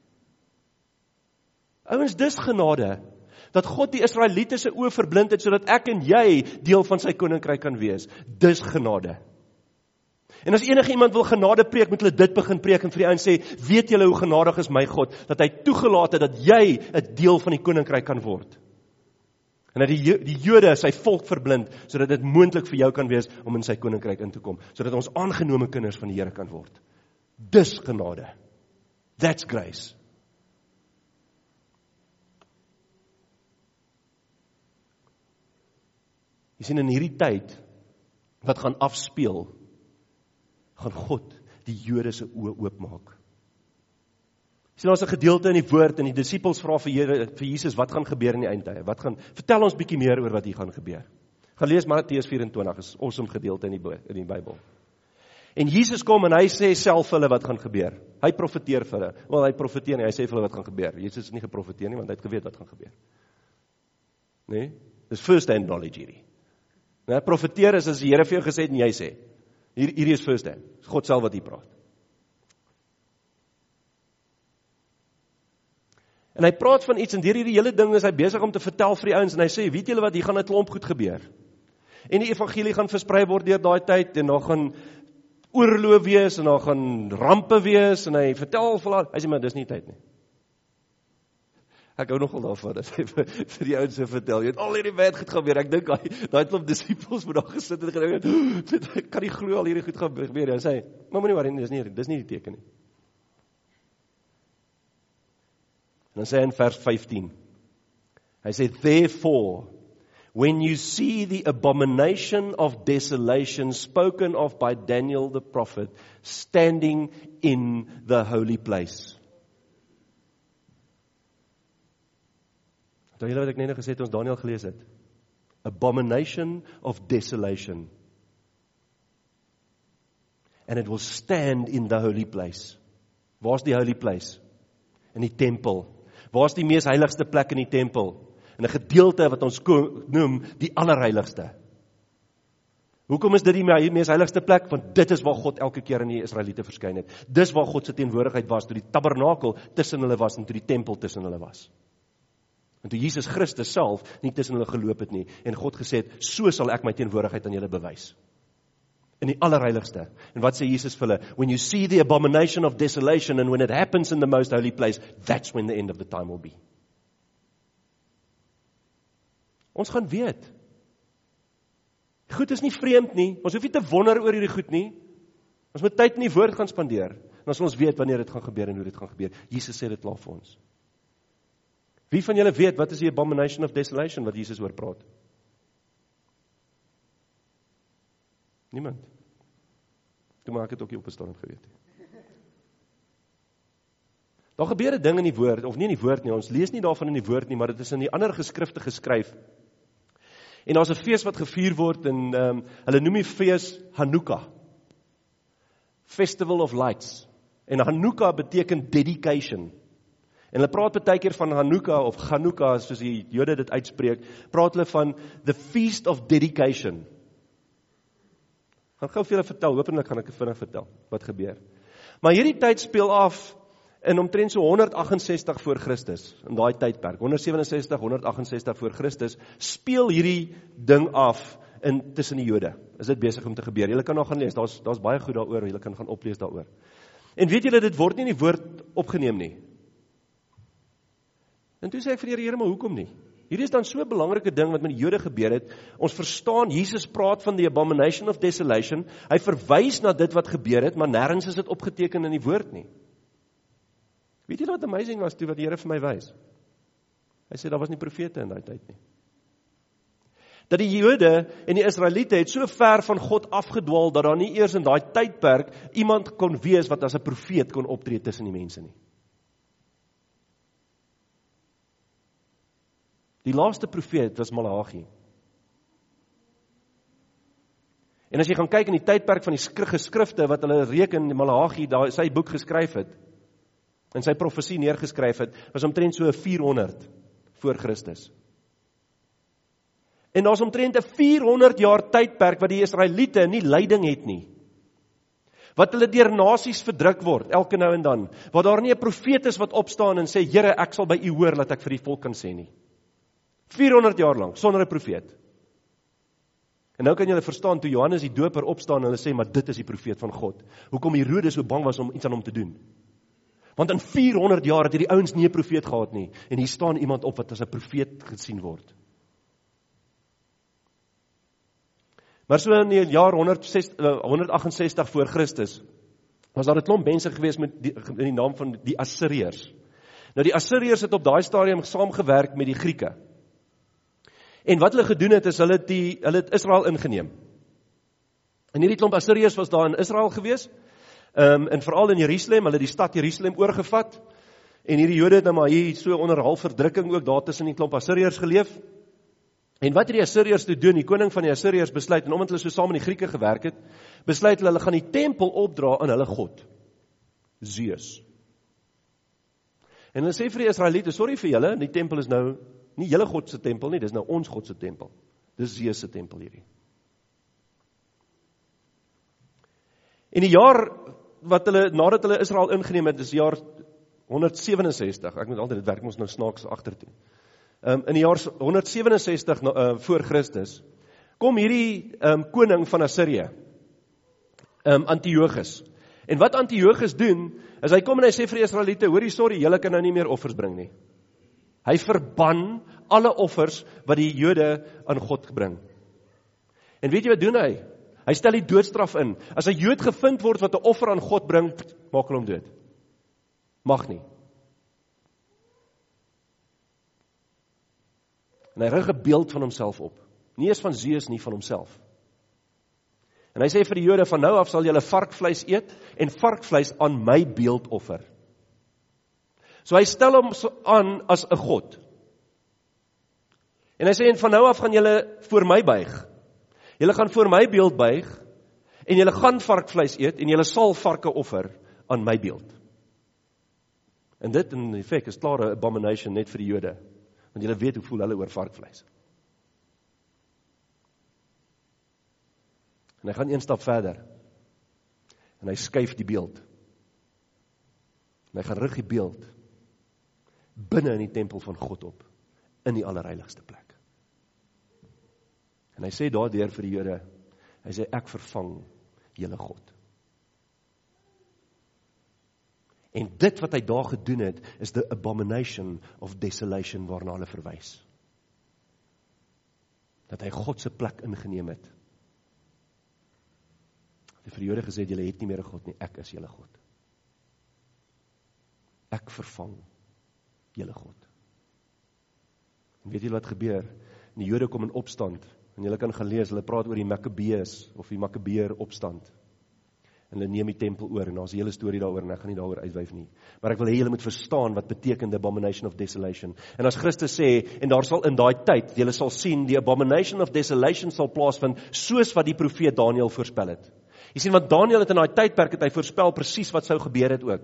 Ouens, dis genade, dat God die Israeliete se oë verblind het, sodat ek en jy deel van sy koninkryk kan wees. Dis genade. En as enige iemand wil genade preek, moet hulle dit begin preek en vir die ouens sê, weet julle hoe genadig is my God, dat hy toegelaat het dat jy 'n deel van die koninkryk kan word. En dat die, die Jode sy volk verblind, sodat dit moontlik vir jou kan wees om in sy koninkryk in te kom, sodat ons aangenome kinders van die Here kan word. Dis genade. That's grace. Jy sien, in hierdie tyd, wat gaan afspeel, gaan God die Jode se oë oopmaak. Sien, ons 'n gedeelte in die woord, en die disippels vra vir, Here, vir Jesus, wat gaan gebeur in die eindtye? Wat gaan, vertel ons bietjie meer oor wat hier gaan gebeur. Gaan lees Matteus vyf en twintig, is 'n awesome gedeelte in die, in die Bybel. En Jesus kom en hy sê self vir hulle wat gaan gebeur. Hy profeteer vir hulle. Wel, hy profeteer nie, hy sê vir hulle wat gaan gebeur. Jesus het nie geprofeteer nie, want hy het geweet wat gaan gebeur. Nee? Dis first hand knowledge hierdie. Nou, profeteer is as die Here vir jou gesê het en jy sê. Hier, hierdie is first hand. God self wat hier praat. En hy praat van iets, en deur hierdie hele ding is hy besig om te vertel vir die ouens, en hy sê, weet julle wat, hier gaan 'n klomp goed gebeur. En die evangelie gaan versprei word deur daai tyd, en daar gaan oorlog wees, en daar gaan rampe wees, en hy vertel vir hulle, hy sê, maar dis nie tyd nie. Ek hou nogal daarvan, dat hy vir, vir die ouens so vertel, jy het al hierdie bad goed gebeur, ek dink, daai klomp disciples moet daar gesit en gedink, ek kan nie glo al hierdie goed gebeur, en hy sê, maar moenie worry, dis nie, dis nie die teken nie. En dan sê hy in vers vyftien, hy sê, therefore, when you see the abomination of desolation spoken of by Daniel the prophet, standing in the holy place. Dan julle wat ek net gesê het, ons Daniel gelees het. Abomination of desolation. And it will stand in the holy place. Waar's die holy place? In die tempel. Waar's die mees heiligste plek in die tempel? In 'n gedeelte wat ons noem die allerheiligste. Hoekom is dit die mees heiligste plek? Want dit is waar God elke keer in die Israeliete verskyn het. Dis waar God se teenwoordigheid was, toe die tabernakel tussen hulle was en toe die tempel tussen hulle was. En toe Jesus Christus self nie tussen hulle geloop het nie, en God gesê het, so sal ek my teenwoordigheid aan julle bewys. In die allerheiligste. En wat sê Jesus vir hulle? When you see the abomination of desolation, and when it happens in the most holy place, that's when the end of the time will be. Ons gaan weet. Goed is nie vreemd nie, ons hoef nie te wonder oor hierdie goed nie. Ons moet tyd in die woord gaan spandeer, en ons ons weet wanneer dit gaan gebeur en hoe dit gaan gebeur. Jesus sê dit klaar vir ons. Wie van julle weet, wat is die abomination of desolation, wat Jesus oor praat? Niemand. Toe maak ek het ook nie op 'n stadium geweet. Daar gebeur 'n ding in die woord, of nie in die woord nie, ons lees nie daarvan in die woord nie, maar dit is in die ander geskrifte geskryf. En daar's 'n fees wat gevier word, en um, hulle noem die fees Hanukkah. Festival of Lights. En Hanukkah beteken dedication. En hulle praat baie keer van Hanukkah, of Chanukah, soos die Jode dit uitspreek, praat hulle van the feast of dedication. Gaan gou vir julle vertel, hopelik gaan ek dit vinnig vertel, wat gebeur. Maar hierdie tyd speel af in omtrent so honderd agt en sestig voor Christus, in daai tydperk, honderd sewe en sestig, honderd agt en sestig voor Christus, speel hierdie ding af in tussen die Jode. Is dit besig om te gebeur? Julle kan nog gaan lees, daar's daar's baie goed daaroor, julle kan gaan oplees daaroor. En weet julle, dit word nie in die woord opgeneem nie. En toe sê ek vir die Here, maar hoekom nie? Hierdie is dan so 'n belangrike ding wat met die Jode gebeur het. Ons verstaan, Jesus praat van die abomination of desolation. Hy verwys na dit wat gebeur het, maar nêrens is dit opgeteken in die woord nie. Weet julle wat amazing was toe wat die Here vir my wys? Hy sê daar was nie profete in daai tyd nie. Dat die Jode en die Israeliete het so ver van God afgedwaal dat daar nie eers in daai tydperk iemand kon wees wat as 'n profeet kon optree tussen die mense nie. Die laaste profeet was Maleagi. En as jy gaan kyk in die tydperk van die geskrifte wat hulle reken, Maleagi, daar sy boek geskryf het, en sy profesie neergeskryf het, was omtrent so vierhonderd voor Christus. En daar's omtrent 'n vierhonderd jaar tydperk wat die Israeliete nie leiding het nie. Wat hulle deur nasies verdruk word, elke nou en dan, waar daar nie 'n profeet is wat opstaan en sê, Here, ek sal by u hoor, dat ek vir die volk kan sê nie. vierhonderd jaar lang, sonder 'n profeet. En nou kan julle verstaan, toe Johannes die doper opstaan en hulle sê, maar dit is die profeet van God. Hoekom Herodes so bang was om iets aan hom te doen. Want in vierhonderd jaar het hierdie ouens nie 'n profeet gehad nie, en hier staan iemand op wat as 'n profeet gesien word. Maar so in die jaar honderd agt en sestig voor Christus, was daar 'n klomp mense gewees met die, in die naam van die Assiriërs. Nou die Assiriërs het op daai stadium saamgewerk met die Grieke. En wat hulle gedoen het, is hulle het, die, hulle het Israel ingeneem. En hierdie klomp Assiriërs was daar in Israel gewees, um, en veral in Jerusalem, hulle het die stad Jerusalem oorgevat, en hierdie Jode het nou maar hier so onder half verdrukking ook daar tussen die klomp Assiriërs geleef. En wat het die Assiriërs toe doen, die koning van die Assiriërs besluit, en omdat hulle so saam met die Grieke gewerk het, besluit hulle, hulle gaan die tempel opdra aan hulle God, Zeus. En hulle sê vir die Israeliete, sorry vir julle, die tempel is nou nie julle God se tempel nie, dis nou ons God se tempel. Dis Zeus se tempel hierdie. En die jaar wat hulle, nadat hulle Israel ingeneem het, is jaar honderd sewe en sestig, ek moet altyd, dit werk ons nou snaaks agtertoe. Um, in die jaar honderd sewe en sestig uh, voor Christus, kom hierdie um, koning van Assirië, um, Antiochus. En wat Antiochus doen, is hy kom en hy sê vir die Israeliete, hoorie, sorry, julle kan nou nie meer offers bring nie. Hy verban alle offers wat die Jode aan God bring. En weet jy wat doen hy? Hy stel die doodstraf in. As 'n Jood gevind word wat 'n offer aan God bring, maak hulle hom dood. Mag nie. En hy rig 'n beeld van homself op. Nie eens van Zeus nie, van homself. En hy sê vir die Jode, van nou af sal julle varkvleis eet en varkvleis aan my beeld offer. So hy stel hom so aan as 'n God. En hy sê, en van nou af gaan julle voor my buig. Julle gaan voor my beeld buig, en julle gaan varkvleis eet, en julle sal varke offer aan my beeld. En dit in effek is klaar 'n abomination net vir die Jode, want julle weet hoe voel hulle oor varkvleis. En hy gaan een stap verder, en hy skuif die beeld. En hy gaan rig die beeld binne in die tempel van God op, in die allerheiligste plek. En hy sê daardeur vir die Jode, hy sê, ek vervang julle God. En dit wat hy daar gedoen het, is the abomination of desolation waarna hulle verwys. Dat hy God se plek ingeneem het. Hy het vir die Jode gesê, julle het nie meer 'n God nie, ek is julle God. Ek vervang julle God. En weet julle wat gebeur? Die Jode kom in opstand, en julle kan gaan lees, hulle praat oor die Makkabees, of die Makkabeer opstand. En hulle neem die tempel oor, en daar is 'n hele storie daaroor, en ek gaan nie daaroor uitwyf nie. Maar ek wil hê julle moet verstaan wat beteken the abomination of desolation. En as Christus sê, en daar sal in daai tyd, julle sal sien, die abomination of desolation sal plaasvind, soos wat die profeet Daniël voorspel het. Jy sien, want Daniël het in daai tydperk, het hy voorspel presies wat sou gebeur het ook.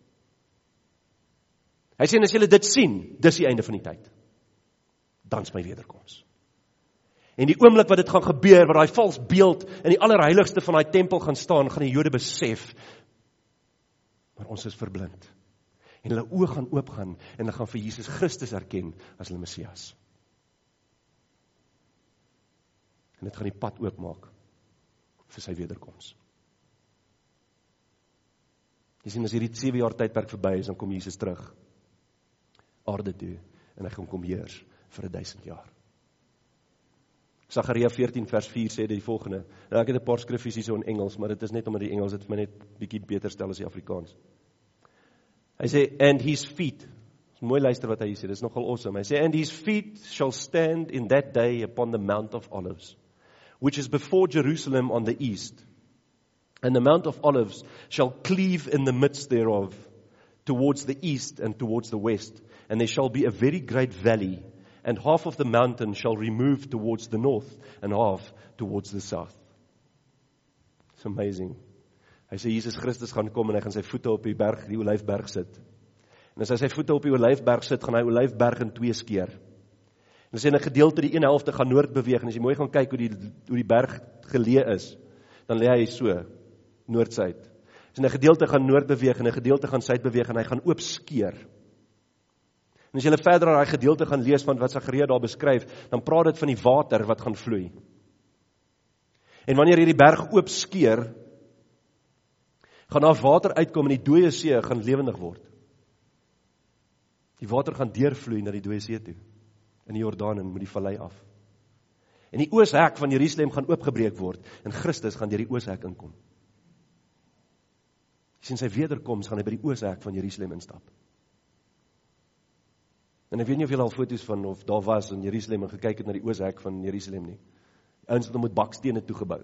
Hy sê, en as julle dit sien, dis die einde van die tyd. Dan's my wederkoms. En die oomblik wat dit gaan gebeur, waar daai vals beeld in die allerheiligste van daai tempel gaan staan, gaan die Jode besef, maar ons is verblind. En hulle oë gaan oopgaan, en hulle gaan vir Jesus Christus erken as hulle Messias. En dit gaan die pad oopmaak vir sy wederkoms. Jy sien, as hierdie sewe jaar tydperk verby is, dan kom Jesus terug, aarde toe, en hy gaan kom heers vir 'n duisend jaar. Sagaria veertien vers vier sê dit die volgende. Nou ek het 'n paar skriffies hier so in Engels, maar dit is net omdat die Engels dit vir my net bietjie beter stel as die Afrikaans. Hy sê, and his feet, mooi luister wat hy sê, dit is nogal awesome. Hy sê, and his feet shall stand in that day upon the Mount of Olives, which is before Jerusalem on the east. And the Mount of Olives shall cleave in the midst thereof, towards the east and towards the west. And there shall be a very great valley, and half of the mountain shall remove towards the north, and half towards the south. It's amazing. Hy sê, Jesus Christus gaan kom, en hy gaan sy voete op die berg, die Olyfberg sit. En as hy sy voete op die Olyfberg sit, gaan hy Olyfberg in twee skeer. En as hy in 'n gedeelte, die een helfte gaan noord beweeg, en as jy mooi gaan kyk hoe die, hoe die berg geleë is, dan lê hy so, noord-suid. As in 'n gedeelte gaan noord beweeg, en 'n gedeelte gaan suid beweeg, en hy gaan oop skeer. En as jy verder aan daai gedeelte gaan lees van wat Sagaria daar beskryf, dan praat dit van die water wat gaan vloei. En wanneer hierdie berg oop skeer, gaan daar water uitkom, en die dooie see gaan lewendig word. Die water gaan deurvloei na die dooie see toe, in die Jordaan en met die vallei af. En die ooshek van Jerusalem gaan oopgebreek word, en Christus gaan deur die ooshek inkom. Jy sien, sy wederkoms gaan hy by die ooshek van Jerusalem instap. En ek weet nie of julle al foto's van, of daar was in Jerusalem en gekyk het na die ooshek van Jerusalem nie. Ouens het hom met bakstene toegebou.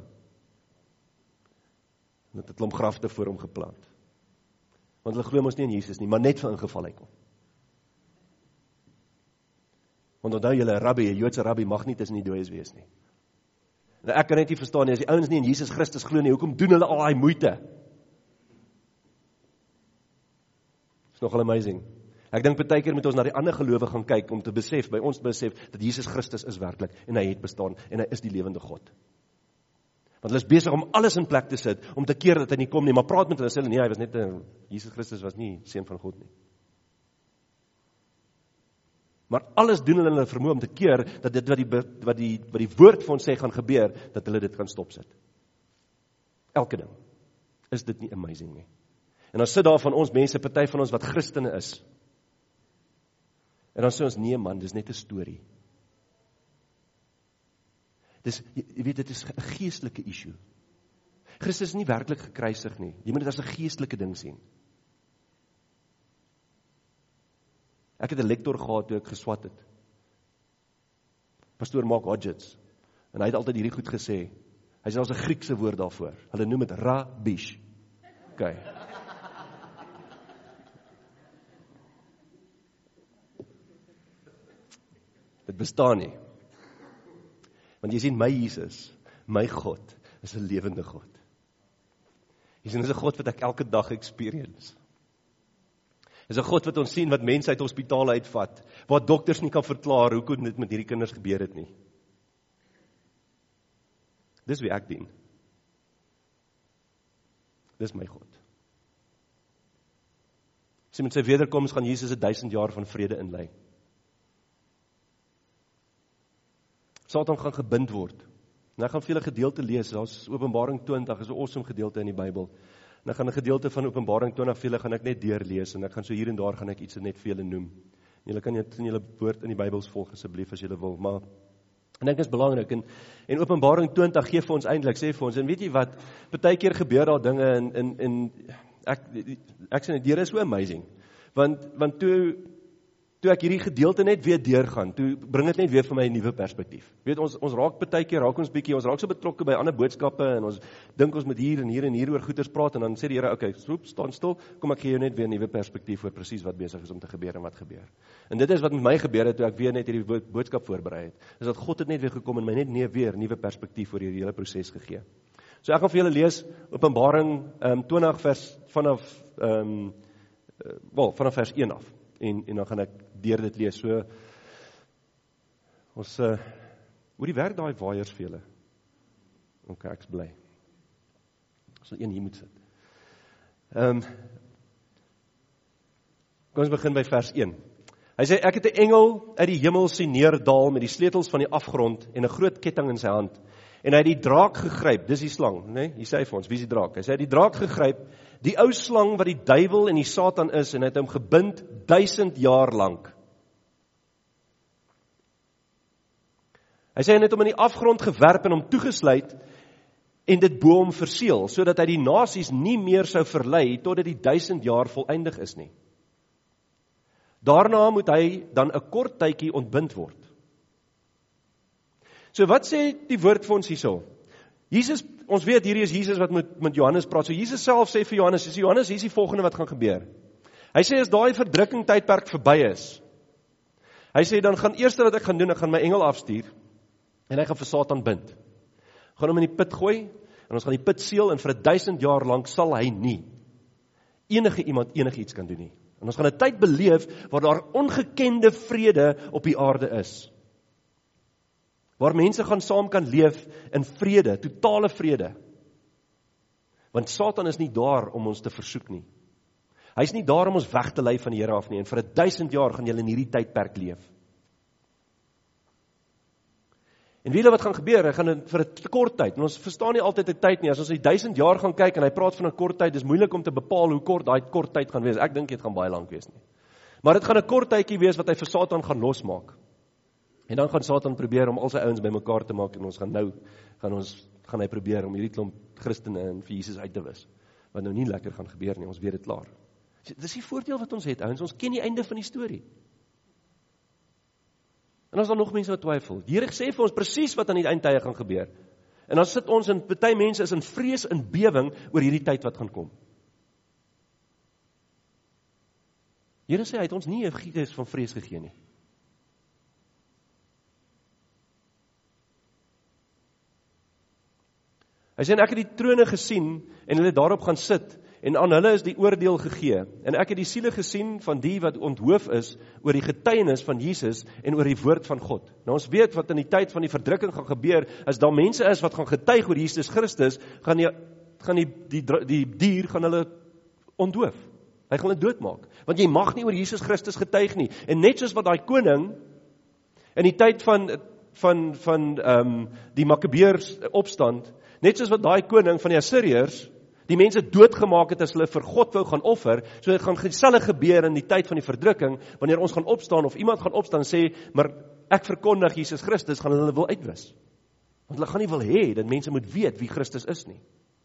En het 'n klomp grafte voor hom geplant. Want hulle glo mos nie in Jesus nie, maar net vir ingeval hy kom. Want onthou julle, 'n rabbi, 'n Joodse rabbi mag nie tussen die dooies wees nie. En ek kan net nie verstaan nie, as die ouens nie in Jesus Christus glo nie, hoekom doen hulle al daai moeite? It's nogal amazing. Ek dink baie keer moet ons na die ander gelowe gaan kyk, om te besef, by ons besef, dat Jesus Christus is werklik, en hy het bestaan, en hy is die lewende God. Want hulle is besig om alles in plek te sit, om te keer dat hy nie kom nie, maar praat met hulle, sê hulle, nee, hy was net, uh, Jesus Christus was nie seun van God nie. Maar alles doen hulle in hulle vermoë om te keer, dat dit wat die, wat die, wat die woord van ons sê gaan gebeur, dat hulle dit kan stopsit. Elke ding. Is dit nie amazing nie? En dan sit daar van ons mense, party van ons wat Christene is, En dan sê ons, nee man, dis net 'n storie. Dis, jy, jy weet, dit is 'n geestelike issue. Christus is nie werklik gekruisig nie. Jy moet dit as 'n geestelike ding sien. Ek het 'n lektor gehad toe ek geswat het. Pastoor Mark Hodgetts. En hy het altyd hierdie goed gesê. Hy sê daar's 'n Griekse woord daarvoor. Hulle noem dit rabish. OK. Dit bestaan nie. Want jy sien, my Jesus, my God, is 'n lewende God. Jy sien, dis 'n God wat ek elke dag experience. Dis 'n God wat ons sien wat mense uit hospitale uitvat, waar dokters nie kan verklaar hoe kon dit met hierdie kinders gebeur het nie. Dis wie ek dien. Dis my God. Sien, met sy wederkoms gaan Jesus 'n duisend jaar van vrede inlei. Satan gaan gebind word. En ek gaan vele gedeelte lees, daar's Openbaring twintig, is 'n awesome gedeelte in die Bybel. En ek gaan 'n gedeelte van Openbaring twintig vir julle gaan ek net deurlees, en ek gaan so hier en daar gaan ek iets net vir julle noem. Julle kan dit in julle woord in die Bybels volg asseblief as julle wil, maar en ek dink is belangrik, en, en Openbaring twintig gee vir ons eintlik, sê vir ons, en weet jy wat, baie keer gebeur daar dinge, en, en, en ek, ek sê net, dit is so amazing, want, want toe, toe ek hierdie gedeelte net weer deurgaan, toe bring dit net weer vir my 'n nuwe perspektief. Weet, ons, ons raak baie keer, raak ons bietjie, ons raak so betrokke by ander boodskappe, en ons dink ons moet hier en hier en hier oor goeders praat, en dan sê die Here, okay, soep, staan stil, kom ek gee jou net weer 'n nuwe perspektief oor presies wat besig is om te gebeur en wat gebeur. En dit is wat met my gebeur het, toe ek weer net hierdie boodskap voorberei het, is dat God het net weer gekom en my net nie weer nuwe perspektief oor hierdie hele proses gegee. So ek gaan vir julle lees, Openbaring um, twintig vers, vanaf, um, uh, wel, vanaf vers een af. En, en dan gaan ek deur dit lees, so, ons, uh, hoe die werk daai waaiers vir julle? Ok, ek is bly. So een hier moet sit. Um, kom ons begin by vers een. Hy sê, ek het 'n engel uit die hemel sien neerdaal met die sleutels van die afgrond en 'n groot ketting in sy hand. En hy het die draak gegryp, dis die slang, nee? Hier sê hy vir ons, wie is die draak? Hy sê, hy het die draak gegryp, die ou slang wat die duiwel en die Satan is, en hy het hom gebind duisend jaar lank. Hy sê, hy het hom in die afgrond gewerp en hom toegesluit, en dit bo hom verseël, sodat hy die nasies nie meer sou verlei, totdat die duisend jaar voleindig is nie. Daarna moet hy dan 'n kort tydjie ontbind word. So wat sê die woord vir ons hierso? Jesus, ons weet hierdie is Jesus wat met, met Johannes praat, so Jesus self sê vir Johannes, hy sê Johannes, hier is die volgende wat gaan gebeur. Hy sê as daai verdrukking tydperk verby is, hy sê dan gaan eerste wat ek gaan doen, ek gaan my engel afstuur, en hy gaan vir Satan bind. Gaan hom in die put gooi, en ons gaan die put seël, en vir duisend jaar lank sal hy nie enige iemand enige iets kan doen nie. En ons gaan 'n tyd beleef, waar daar ongekende vrede op die aarde is. Waar mense gaan saam kan leef in vrede, totale vrede. Want Satan is nie daar om ons te versoek nie. Hy is nie daar om ons weg te lei van die Here af nie, en vir 'n duisend jaar gaan julle in hierdie tydperk leef. En weet julle wat gaan gebeur? Hy gaan vir 'n kort tyd, en ons verstaan nie altyd 'n tyd nie, as ons die duisend jaar gaan kyk, en hy praat van 'n kort tyd, dis moeilik om te bepaal hoe kort daai kort tyd gaan wees. Ek dink dit gaan baie lank wees nie. Maar dit gaan 'n kort tydjie wees wat hy vir Satan gaan losmaak. En dan gaan Satan probeer om al sy ouens bymekaar te maak, en ons gaan nou, gaan ons, gaan hy probeer om hierdie klomp Christene en vir Jesus uit te wis. Wat nou nie lekker gaan gebeur nie, ons weet dit klaar. Dis die voordeel wat ons het, ouens, ons ken die einde van die storie. En as daar nog mense wat twyfel, die Here sê vir ons presies wat aan die eindtye gaan gebeur. En dan sit ons, en party mense is in vrees en bewering oor hierdie tyd wat gaan kom. Die Here sê, hy het ons nie 'n gees van vrees gegee nie. Hy sê, en ek het die trone gesien, en hulle daarop gaan sit, en aan hulle is die oordeel gegee, en ek het die siele gesien van die wat onthoof is, oor die getuienis van Jesus, en oor die woord van God. Nou ons weet wat in die tyd van die verdrukking gaan gebeur, as daar mense is wat gaan getuig oor Jesus Christus, gaan die, gaan die, die, die dier, gaan hulle onthoof. Hy gaan hulle doodmaak, want jy mag nie oor Jesus Christus getuig nie, en net soos wat daai koning, in die tyd van, van, van um, die Makabeërs opstand, net soos wat daai koning van die Assiriërs, die mense doodgemaak het as hulle vir God wou gaan offer, so dit gaan dieselfde gebeur in die tyd van die verdrukking, wanneer ons gaan opstaan, of iemand gaan opstaan en sê, maar ek verkondig Jesus Christus, gaan hulle wil uitwis. Want hulle gaan nie wil hê, dat mense moet weet wie Christus is nie.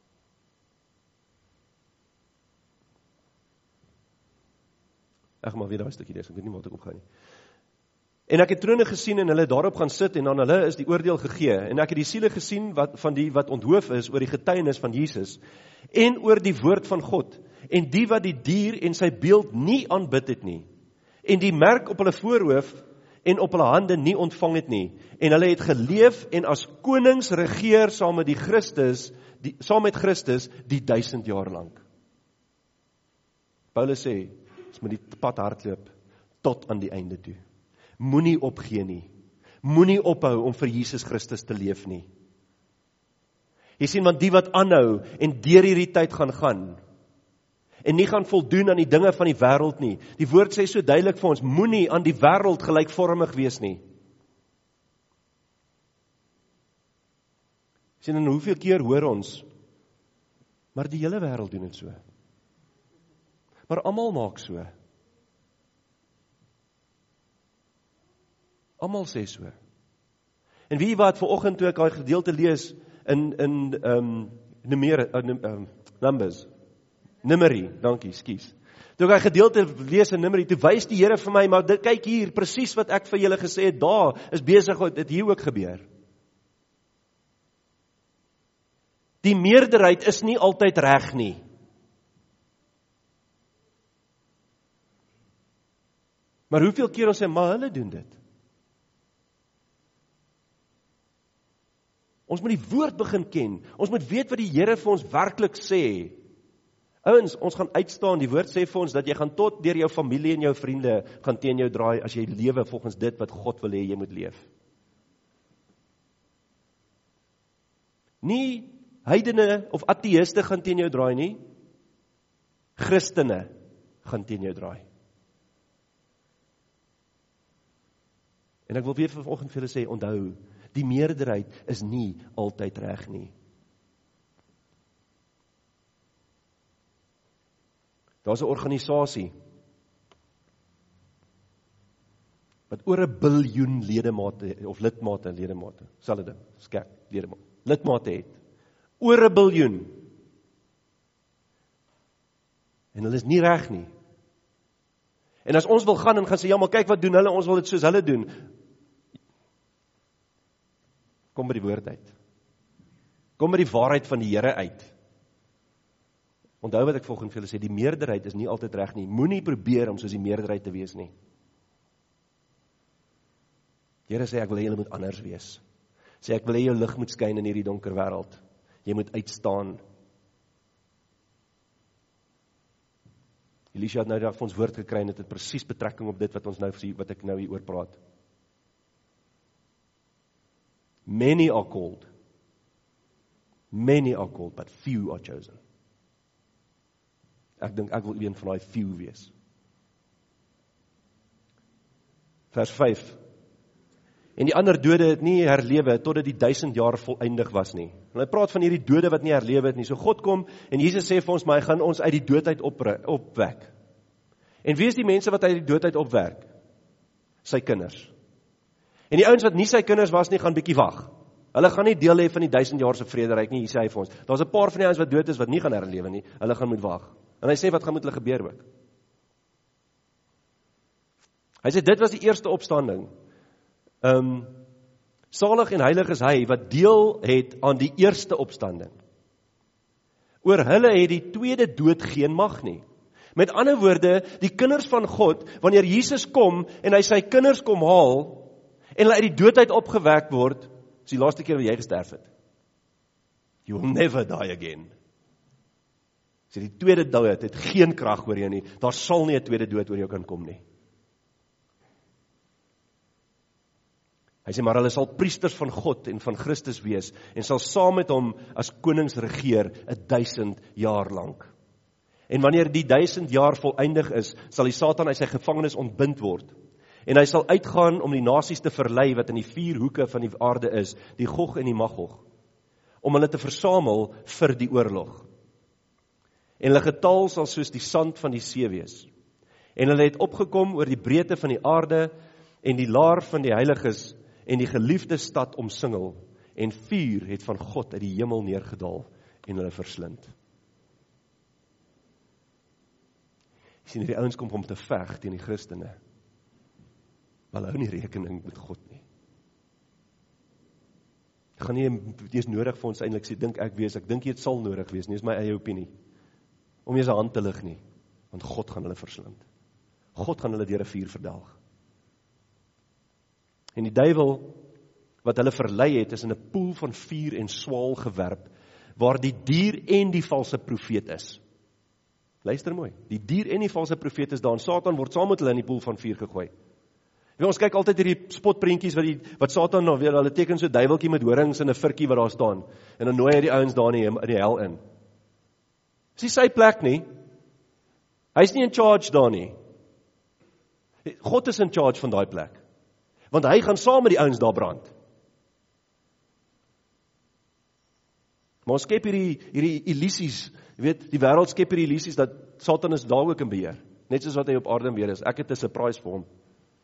Ek gaan maar weer daai stukkie lees, ek weet nie wat ek opgaan nie. En ek het trone gesien en hulle daarop gaan sit en aan hulle is die oordeel gegee. En ek het die siele gesien wat, van die wat onthoof is oor die getuienis van Jesus en oor die woord van God en die wat die dier en sy beeld nie aanbid het nie en die merk op hulle voorhoof en op hulle hande nie ontvang het nie en hulle het geleef en as konings regeer saam met die Christus, die, saam met Christus die duisend jaar lank. Paulus sê, ons moet die pad hardloop tot aan die einde toe. Moenie opgee nie. Moenie ophou om vir Jesus Christus te leef nie. Jy sien, want die wat aanhou en deur hierdie tyd gaan gaan, en nie gaan voldoen aan die dinge van die wêreld nie. Die woord sê so duidelik vir ons, moenie aan die wêreld gelykvormig wees nie. Jy sien, en hoeveel keer hoor ons, maar die hele wêreld doen dit so. Maar almal maak so. Almal sê so. En wie wat vanoggend toe ek daai gedeelte lees in in ehm um, Numere um, Numbers. Numeri, dankie, skus. Toe ek daai gedeelte lees in Numeri, toe wys die Here vir my, maar dit kyk hier presies wat ek vir julle gesê het, daar is besig om dit hier ook gebeur. Die meerderheid is nie altyd reg nie. Maar hoeveel keer ons sê, maar hulle doen dit. Ons moet die woord begin ken. Ons moet weet wat die Here vir ons werklik sê. Ouens, ons gaan uitstaan. Die woord sê vir ons dat jy gaan tot deur jou familie en jou vriende gaan teen jou draai as jy lewe volgens dit wat God wil hê jy moet leef. Nie heidene of ateïste gaan teen jou draai nie. Christene gaan teen jou draai. En ek wil weer vanoggend vir julle sê, onthou, die meerderheid is nie altyd reg nie. Daar's 'n organisasie wat oor 'n biljoen ledemate of lidmate en ledemate, selfde ding, skerp, ledemate, lidmate het. Oor 'n biljoen. En hulle is nie reg nie. En as ons wil gaan en gaan sê, ja, maar kyk wat doen hulle, ons wil dit soos hulle doen. Kom by die woord uit. Kom by die waarheid van die Here uit. Onthou wat ek volgens vir julle sê, die meerderheid is nie altyd reg nie. Moenie probeer om soos die meerderheid te wees nie. Die Here sê, ek wil hê julle moet anders wees. Sê, ek wil hê jou lig moet skyn in hierdie donker wêreld. Jy moet uitstaan. Elisha het nou daar vir ons woord gekry en dit het presies betrekking op dit wat ons nou wat ek nou hier oor praat. Many are called. Many are called, but few are chosen. Ek dink ek wil een van daai few wees. Vers vyf. En die ander dode het nie herlewe totdat die duisend jaar voleindig was nie. En hy praat van hierdie dode wat nie herlewe het nie. So God kom en Jesus sê vir ons, maar hy gaan ons uit die doodheid op, opwek. En wie is die mense wat uit die doodheid opwek? Sy kinders. En die ouens wat nie sy kinders was nie, gaan bietjie wag. Hulle gaan nie deel hê van die duisend jaar se vrederyk nie, hier sê hy vir ons. Daar's 'n paar van die ouens wat dood is wat nie gaan herlewe nie. Hulle gaan moet wag. En hy sê wat gaan met hulle gebeur ook. Hy sê dit was die eerste opstanding. Ehm um, salig en heilig is hy wat deel het aan die eerste opstanding. Oor hulle het die tweede dood geen mag nie. Met ander woorde, die kinders van God, wanneer Jesus kom en hy sy kinders kom haal en hulle uit die doodheid opgewek word, is die laaste keer wat jy gesterf het. You will never die again. So die tweede dood het geen krag oor jou nie. Daar sal nie 'n tweede dood oor jou kan kom nie. Hy sê, maar hulle sal priesters van God en van Christus wees en sal saam met hom as konings regeer 'n duisend jaar lank. En wanneer die duisend jaar voleindig is, sal die Satan uit sy gevangenis ontbind word. En hy sal uitgaan om die nasies te verlei wat in die vier hoeke van die aarde is, die Gog en die Magog, om hulle te versamel vir die oorlog. en hulle getal sal soos die sand van die see wees. En hulle het opgekom oor die breedte van die aarde, en die laar van die heiliges, en die geliefde stad omsingel, en vuur het van God uit die hemel neergedaal, en hulle verslind. Jy sien, die ouens kom om te veg teen die Christene, maar hulle hou nie rekening met God nie. Ek gaan nie, dit is nodig vir ons eintlik sê, dink ek wees, ek dink dit sal nodig wees, nie is my eie opinie, om jy sy hand te lig nie, want God gaan hulle verslind. God gaan hulle deur 'n vuur verdelg. En die duiwel, wat hulle verlei het, is in 'n poel van vuur en swaal gewerp, waar die dier en die valse profeet is. Luister mooi, die dier en die valse profeet is daar, en Satan word saam met hulle in die poel van vuur gegooi. En ons kyk altyd hierdie spotprentjies wat, die, wat Satan nou weer, hulle teken so duiweltjie met horings en 'n virkie wat daar staan, en dan nooi hy die ouens daar in die, in die hel in. Dis nie sy plek nie, hy is nie in charge daar nie. God is in charge van daai plek, want hy gaan saam met die ouens daar brand. Maar ons skep hierdie, hierdie illusies, jy weet, die wêreld skep hierdie illusies, dat Satan is daar ook in beheer, net soos wat hy op aarde in beheer is. Ek het 'n surprise vir hom.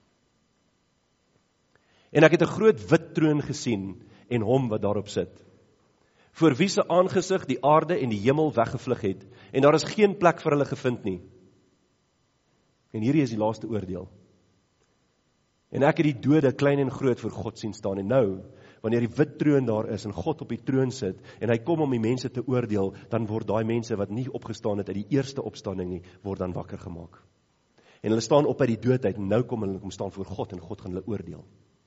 En ek het 'n groot wit troon gesien, en hom wat daarop sit, voor wie se aangesig die aarde en die hemel weggevlug het, en daar is geen plek vir hulle gevind nie. En hierdie is die laaste oordeel. En ek het die dode, klein en groot, voor God sien staan, en nou, wanneer die wit troon daar is, en God op die troon sit, en hy kom om die mense te oordeel, dan word daai mense wat nie opgestaan het uit die eerste opstanding nie, word dan wakker gemaak. En hulle staan op uit die doodheid, en nou kom hulle kom staan voor God, en God gaan hulle oordeel.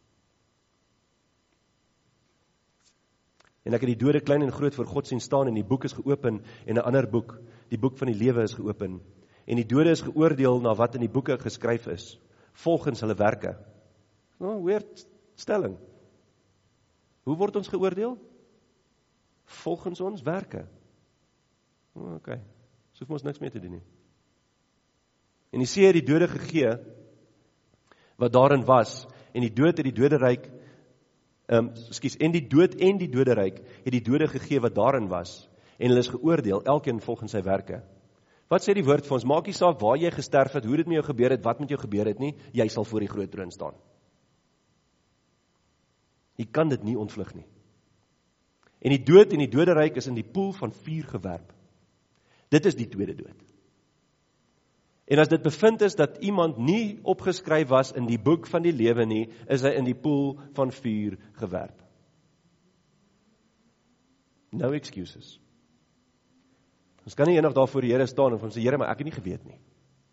En ek het die dode, klein en groot, voor God sien staan, en die boek is geopen, en 'n ander boek, die boek van die lewe is geopen, en die dode is geoordeel na wat in die boeke geskryf is, volgens hulle werke. Nou, weird stelling. Hoe word ons geoordeel? Volgens ons werke. Oh, ok, so hoef ons niks meer te doen nie. En die see het die dode gegee, wat daarin was, en die dood het die doderyk, um, excuse, en die dood en die doderyk, het die dode gegee wat daarin was, en hulle is geoordeel, elkeen volgens sy werke. Wat sê die woord vir ons? Maak nie saak waar jy gesterf het, hoe dit met jou gebeur het, wat met jou gebeur het nie, jy sal voor die groot troon staan. Jy kan dit nie ontvlug nie. En die dood en die doderyk is in die poel van vuur gewerp. Dit is die tweede dood. En as dit bevind is dat iemand nie opgeskryf was in die boek van die lewe nie, is hy in die poel van vuur gewerp. No excuses. Ons kan nie eendag daar voor die Here staan en van sê, Here, maar ek het nie geweet nie.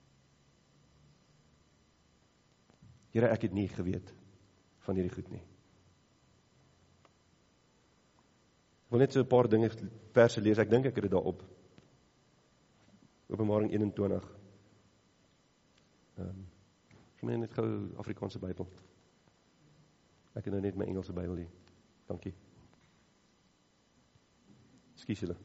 Here, ek het nie geweet van hierdie goed nie. Ek wil net so 'n paar dinge, verse lees, ek dink ek het dit daarop. Openbaring eenentwintig. Um, Gee my net gou Afrikaanse Bybel. Ek het nou net my Engelse Bybel hier. Dankie. Skus julle.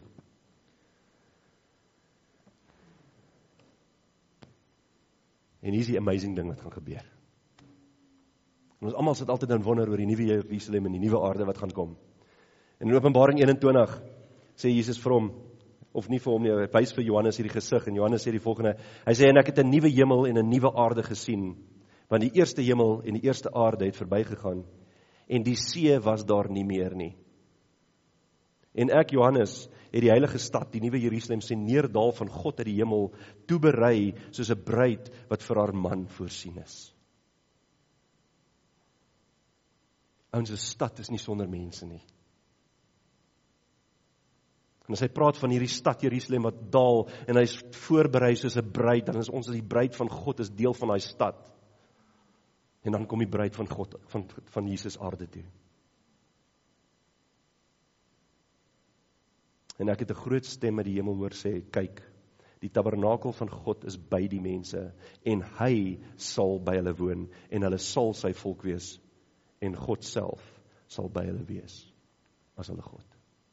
En hier is die amazing ding wat gaan gebeur. En ons almal sit altyd in wonder oor die nuwe Jerusalem en die nuwe aarde wat gaan kom. En in Openbaring eenentwintig sê Jesus vir hom, of nie vir hom nie, hy wys vir Johannes hierdie gesig, en Johannes sê die volgende, hy sê, en ek het 'n nuwe hemel en 'n nuwe aarde gesien, want die eerste hemel en die eerste aarde het verbygegaan, en die see was daar nie meer nie. En ek, Johannes, het die heilige stad, die nuwe Jerusalem, sien neerdal van God uit die hemel, toeberei soos 'n bruid wat vir haar man voorsien is. Ons stad is nie sonder mense nie. En as hy praat van hierdie stad Jerusalem wat daal, en hy is voorberei soos 'n bruid, dan is ons as die bruid van God, is deel van daai stad. En dan kom die bruid van God, van, van Jesus aarde toe. En ek het 'n groot stem uit die hemel hoor sê, kyk, die tabernakel van God is by die mense, en hy sal by hulle woon, en hulle sal sy volk wees, en God self sal by hulle wees, as hulle God.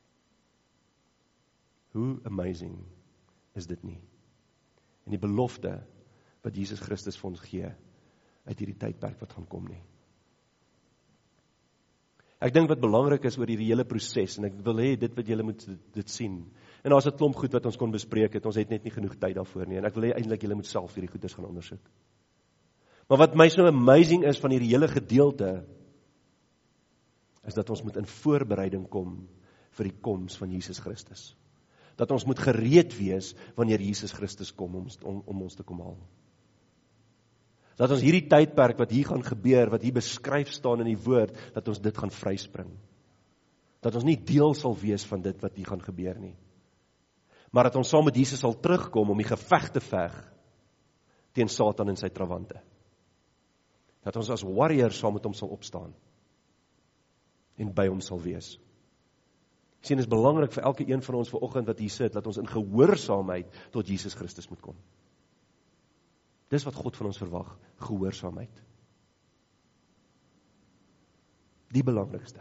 Hoe amazing is dit nie? En die belofte wat Jesus Christus vir ons gee, uit hierdie tydperk wat gaan kom nie. Ek dink wat belangrik is oor hierdie hele proses, en ek wil hê dit wat julle moet dit sien. En daar's 'n klomp goed wat ons kon bespreek het, ons het net nie genoeg tyd daarvoor nie, en ek wil hê eintlik julle moet self hierdie goeders gaan ondersoek. Maar wat my so amazing is van hierdie hele gedeelte, is dat ons moet in voorbereiding kom vir die koms van Jesus Christus. Dat ons moet gereed wees wanneer Jesus Christus kom om, om, om ons te kom haal. Dat ons hierdie tydperk wat hier gaan gebeur, wat hier beskryf staan in die woord, dat ons dit gaan vryspring. Dat ons nie deel sal wees van dit wat hier gaan gebeur nie. Maar dat ons saam met Jesus sal terugkom om die geveg te veg teen Satan en sy trawante. Dat ons as warriors saam met hom sal opstaan en by hom sal wees. Ek sien, dit is belangrik vir elke een van ons vanoggend wat hier sit, dat ons in gehoorsaamheid tot Jesus Christus moet kom. Dis wat God van ons verwag, gehoorsaamheid. Die belangrikste.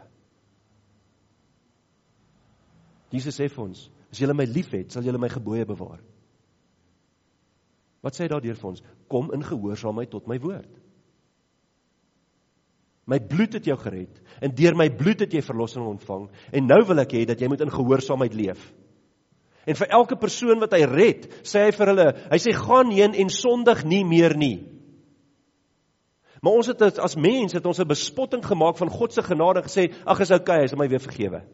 Jesus sê vir ons, as julle my lief het, sal julle my gebooie bewaar. Wat sê hy daardeur vir ons? Kom in gehoorsaamheid tot my woord. My bloed het jou gered, en deur my bloed het jy verlossing ontvang, en nou wil ek hê dat jy moet in gehoorsaamheid leef. En vir elke persoon wat hy red, sê hy vir hulle, hy sê, gaan heen en sondig nie meer nie. Maar ons het as mens, het ons 'n bespotting gemaak van God se genade en gesê, ag, is okay, hy sal my weer vergewe.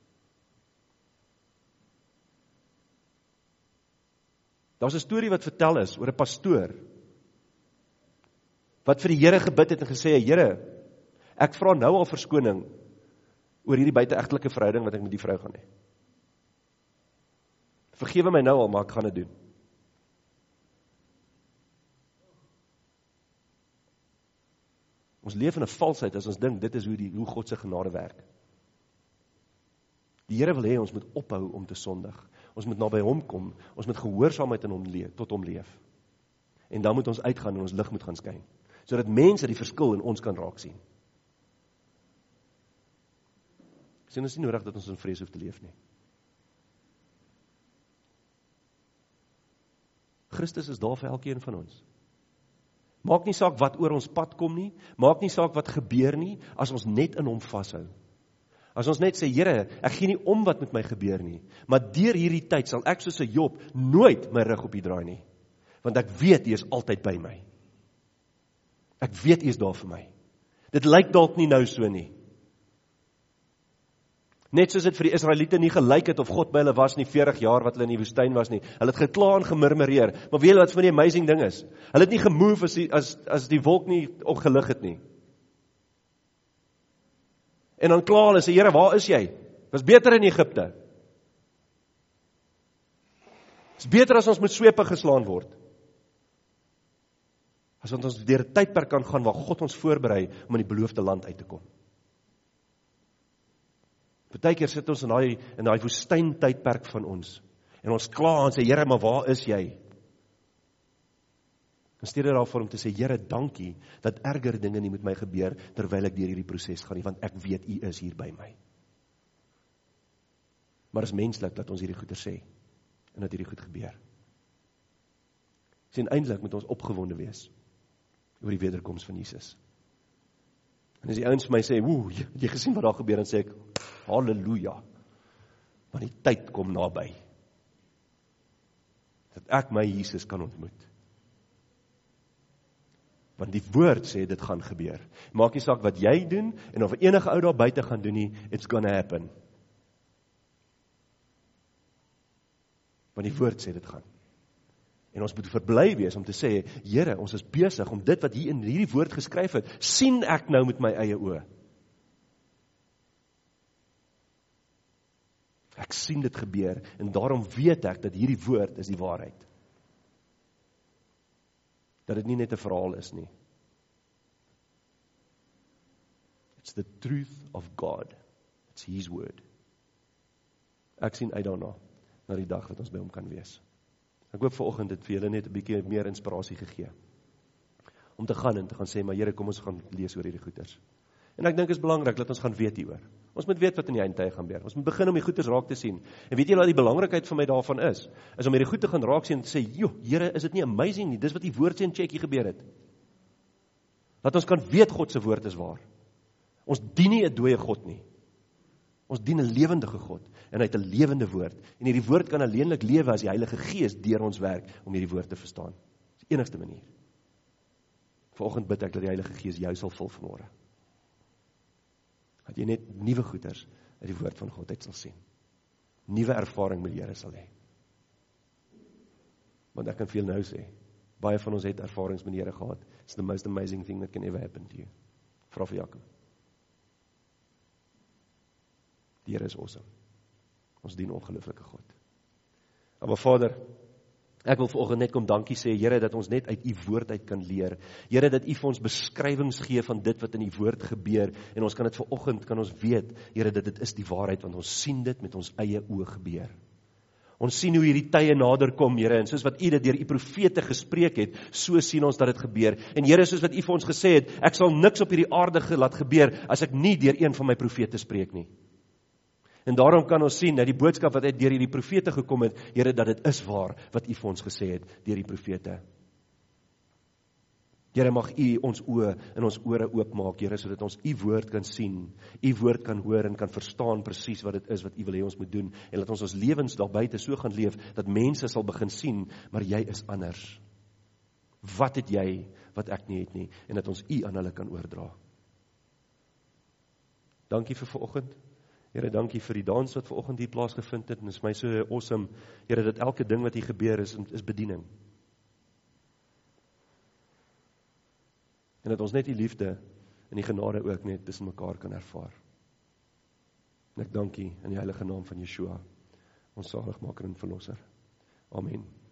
Daar's 'n storie wat vertel is oor 'n pastoor, wat vir die Here gebid het en gesê, Here, ek vra nou al verskoning oor hierdie buiteegtelike verhouding wat ek met die vrou gaan hê. Vergewe my nou al, maar ek gaan dit doen. Ons leef in 'n valsheid as ons dink dit is hoe die hoe God se genade werk. Die Here wil hê ons moet ophou om te sondig. Ons moet naby hom kom. Ons moet gehoorsaamheid in hom leef, tot hom leef. En dan moet ons uitgaan en ons lig moet gaan skyn, sodat mense die verskil in ons kan raak sien. Sien, ons is nie nodig dat ons in vrees hoef te leef nie. Christus is daar vir elkeen van ons. Maak nie saak wat oor ons pad kom nie, maak nie saak wat gebeur nie, as ons net in hom vashou. As ons net sê, Here, ek gee nie om wat met my gebeur nie, maar deur hierdie tyd sal ek soos 'n Job nooit my rug op U draai nie, want ek weet U is altyd by my. Ek weet U is daar vir my. Dit lyk dalk nie nou so nie. Net soos dit vir die Israeliete nie gelyk het of God by hulle was nie, veertig jaar wat hulle in die woestyn was nie. Hulle het gekla en gemurmureer. Maar weet julle wat vir die amazing ding is? Hulle het nie gemove as die, as, as die wolk nie opgelig het nie. En dan kla hulle, sê, Here, waar is jy? Was beter in Egipte. Dit is beter as ons met swepe geslaan word. As ons deur 'n tydperk kan gaan waar God ons voorberei om in die beloofde land uit te kom. Partykeer sit ons in daai in daai woestyn tydperk van ons en ons kla en sê, Here, maar waar is jy? In steede daarvoor om te sê, Here, dankie dat erger dinge nie met my gebeur terwyl ek deur hierdie proses gaan nie, want ek weet U is hier by my. Maar is menslik dat ons hierdie goeie sê en dat hierdie goed gebeur. Sien, eintlik moet ons opgewonde wees oor die wederkoms van Jesus. En as die ouens vir my sê, woe, het jy gesien wat daar gebeur, en sê ek, halleluja, want die tyd kom naby, dat ek my Jesus kan ontmoet. Want die woord sê, dit gaan gebeur. Maak nie saak wat jy doen, en of enige ou daar buite gaan doen nie, it's gonna happen. Want die woord sê, dit gaan. En ons moet verbly wees om te sê, Here, ons is besig om dit wat hier in hierdie woord geskryf het, sien ek nou met my eie oë. Ek sien dit gebeur, en daarom weet ek dat hierdie woord is die waarheid. Dat dit nie net 'n verhaal is nie. It's the truth of God. It's His word. Ek sien uit daarna, na die dag wat ons by hom kan wees. Ek hoop vanoggend het vir julle net 'n bietjie meer inspirasie gegee. Om te gaan en te gaan sê, maar Here, kom ons gaan lees oor hierdie goeters. En ek dink is belangrik dat ons gaan weet hieroor. Ons moet weet wat in die eindtye gaan gebeur. Ons moet begin om die goeters raak te sien. En weet julle wat die belangrikheid vir my daarvan is? Is om hierdie goed te gaan raak sien en te sê, joh, Here, is dit nie amazing nie? Dis wat die woord sê in Tjekkie gebeur het. Dat ons kan weet God se woord is waar. Ons dien nie 'n dooie God nie. Ons dien 'n lewendige God, en hy het 'n lewende woord. En hierdie woord kan alleenlik lewe as die Heilige Gees deur ons werk om hierdie woord te verstaan. Dis die enigste manier. Vanoggend bid ek dat die Heilige Gees jou sal vul vanmôre. Dat jy net nuwe goeders uit die woord van God uit sal sien. Nuwe ervaring met die Here sal hê. Want ek kan veel nou sê, baie van ons het ervarings met die Here gehad. It's the most amazing thing that can ever happen to you. Vra vir Jakob. Die Here is awesome. Ons dien ongelooflike God. Maar Vader, ek wil vanoggend net kom dankie sê, Here, dat ons net uit U woord uit kan leer. Here, dat U vir ons beskrywings gee van dit wat in U woord gebeur, en ons kan dit vanoggend, kan ons weet, Here, dat dit is die waarheid, want ons sien dit met ons eie oë gebeur. Ons sien hoe hierdie tye nader kom, Here, en soos wat U dit deur U profete gespreek het, so sien ons dat dit gebeur. En Here, soos wat U vir ons gesê het, ek sal niks op hierdie aarde laat gebeur, as ek nie deur een van my profete spreek nie. En daarom kan ons sien, dat die boodskap wat uit deur hierdie profete gekom het, Here, dat dit is waar, wat U vir ons gesê het, deur die profete. Here, mag U ons oë en ons ore oopmaak, Here, sodat ons U woord kan sien, U woord kan hoor en kan verstaan presies wat dit is wat U wil hê ons moet doen, en dat ons ons lewens daar buite so gaan leef, dat mense sal begin sien, maar jy is anders. Wat het jy, wat ek nie het nie, en dat ons U aan hulle kan oordra. Dankie vir vanoggend. Here, dankie vir die dans wat vanoggend hier plaasgevind het, en dit is my so awesome, Here, dat elke ding wat hier gebeur is, is bediening. En dat ons net die liefde en die genade ook net tussen mekaar kan ervaar. En ek dankie in die heilige naam van Yeshua, ons saligmaker en verlosser. Amen.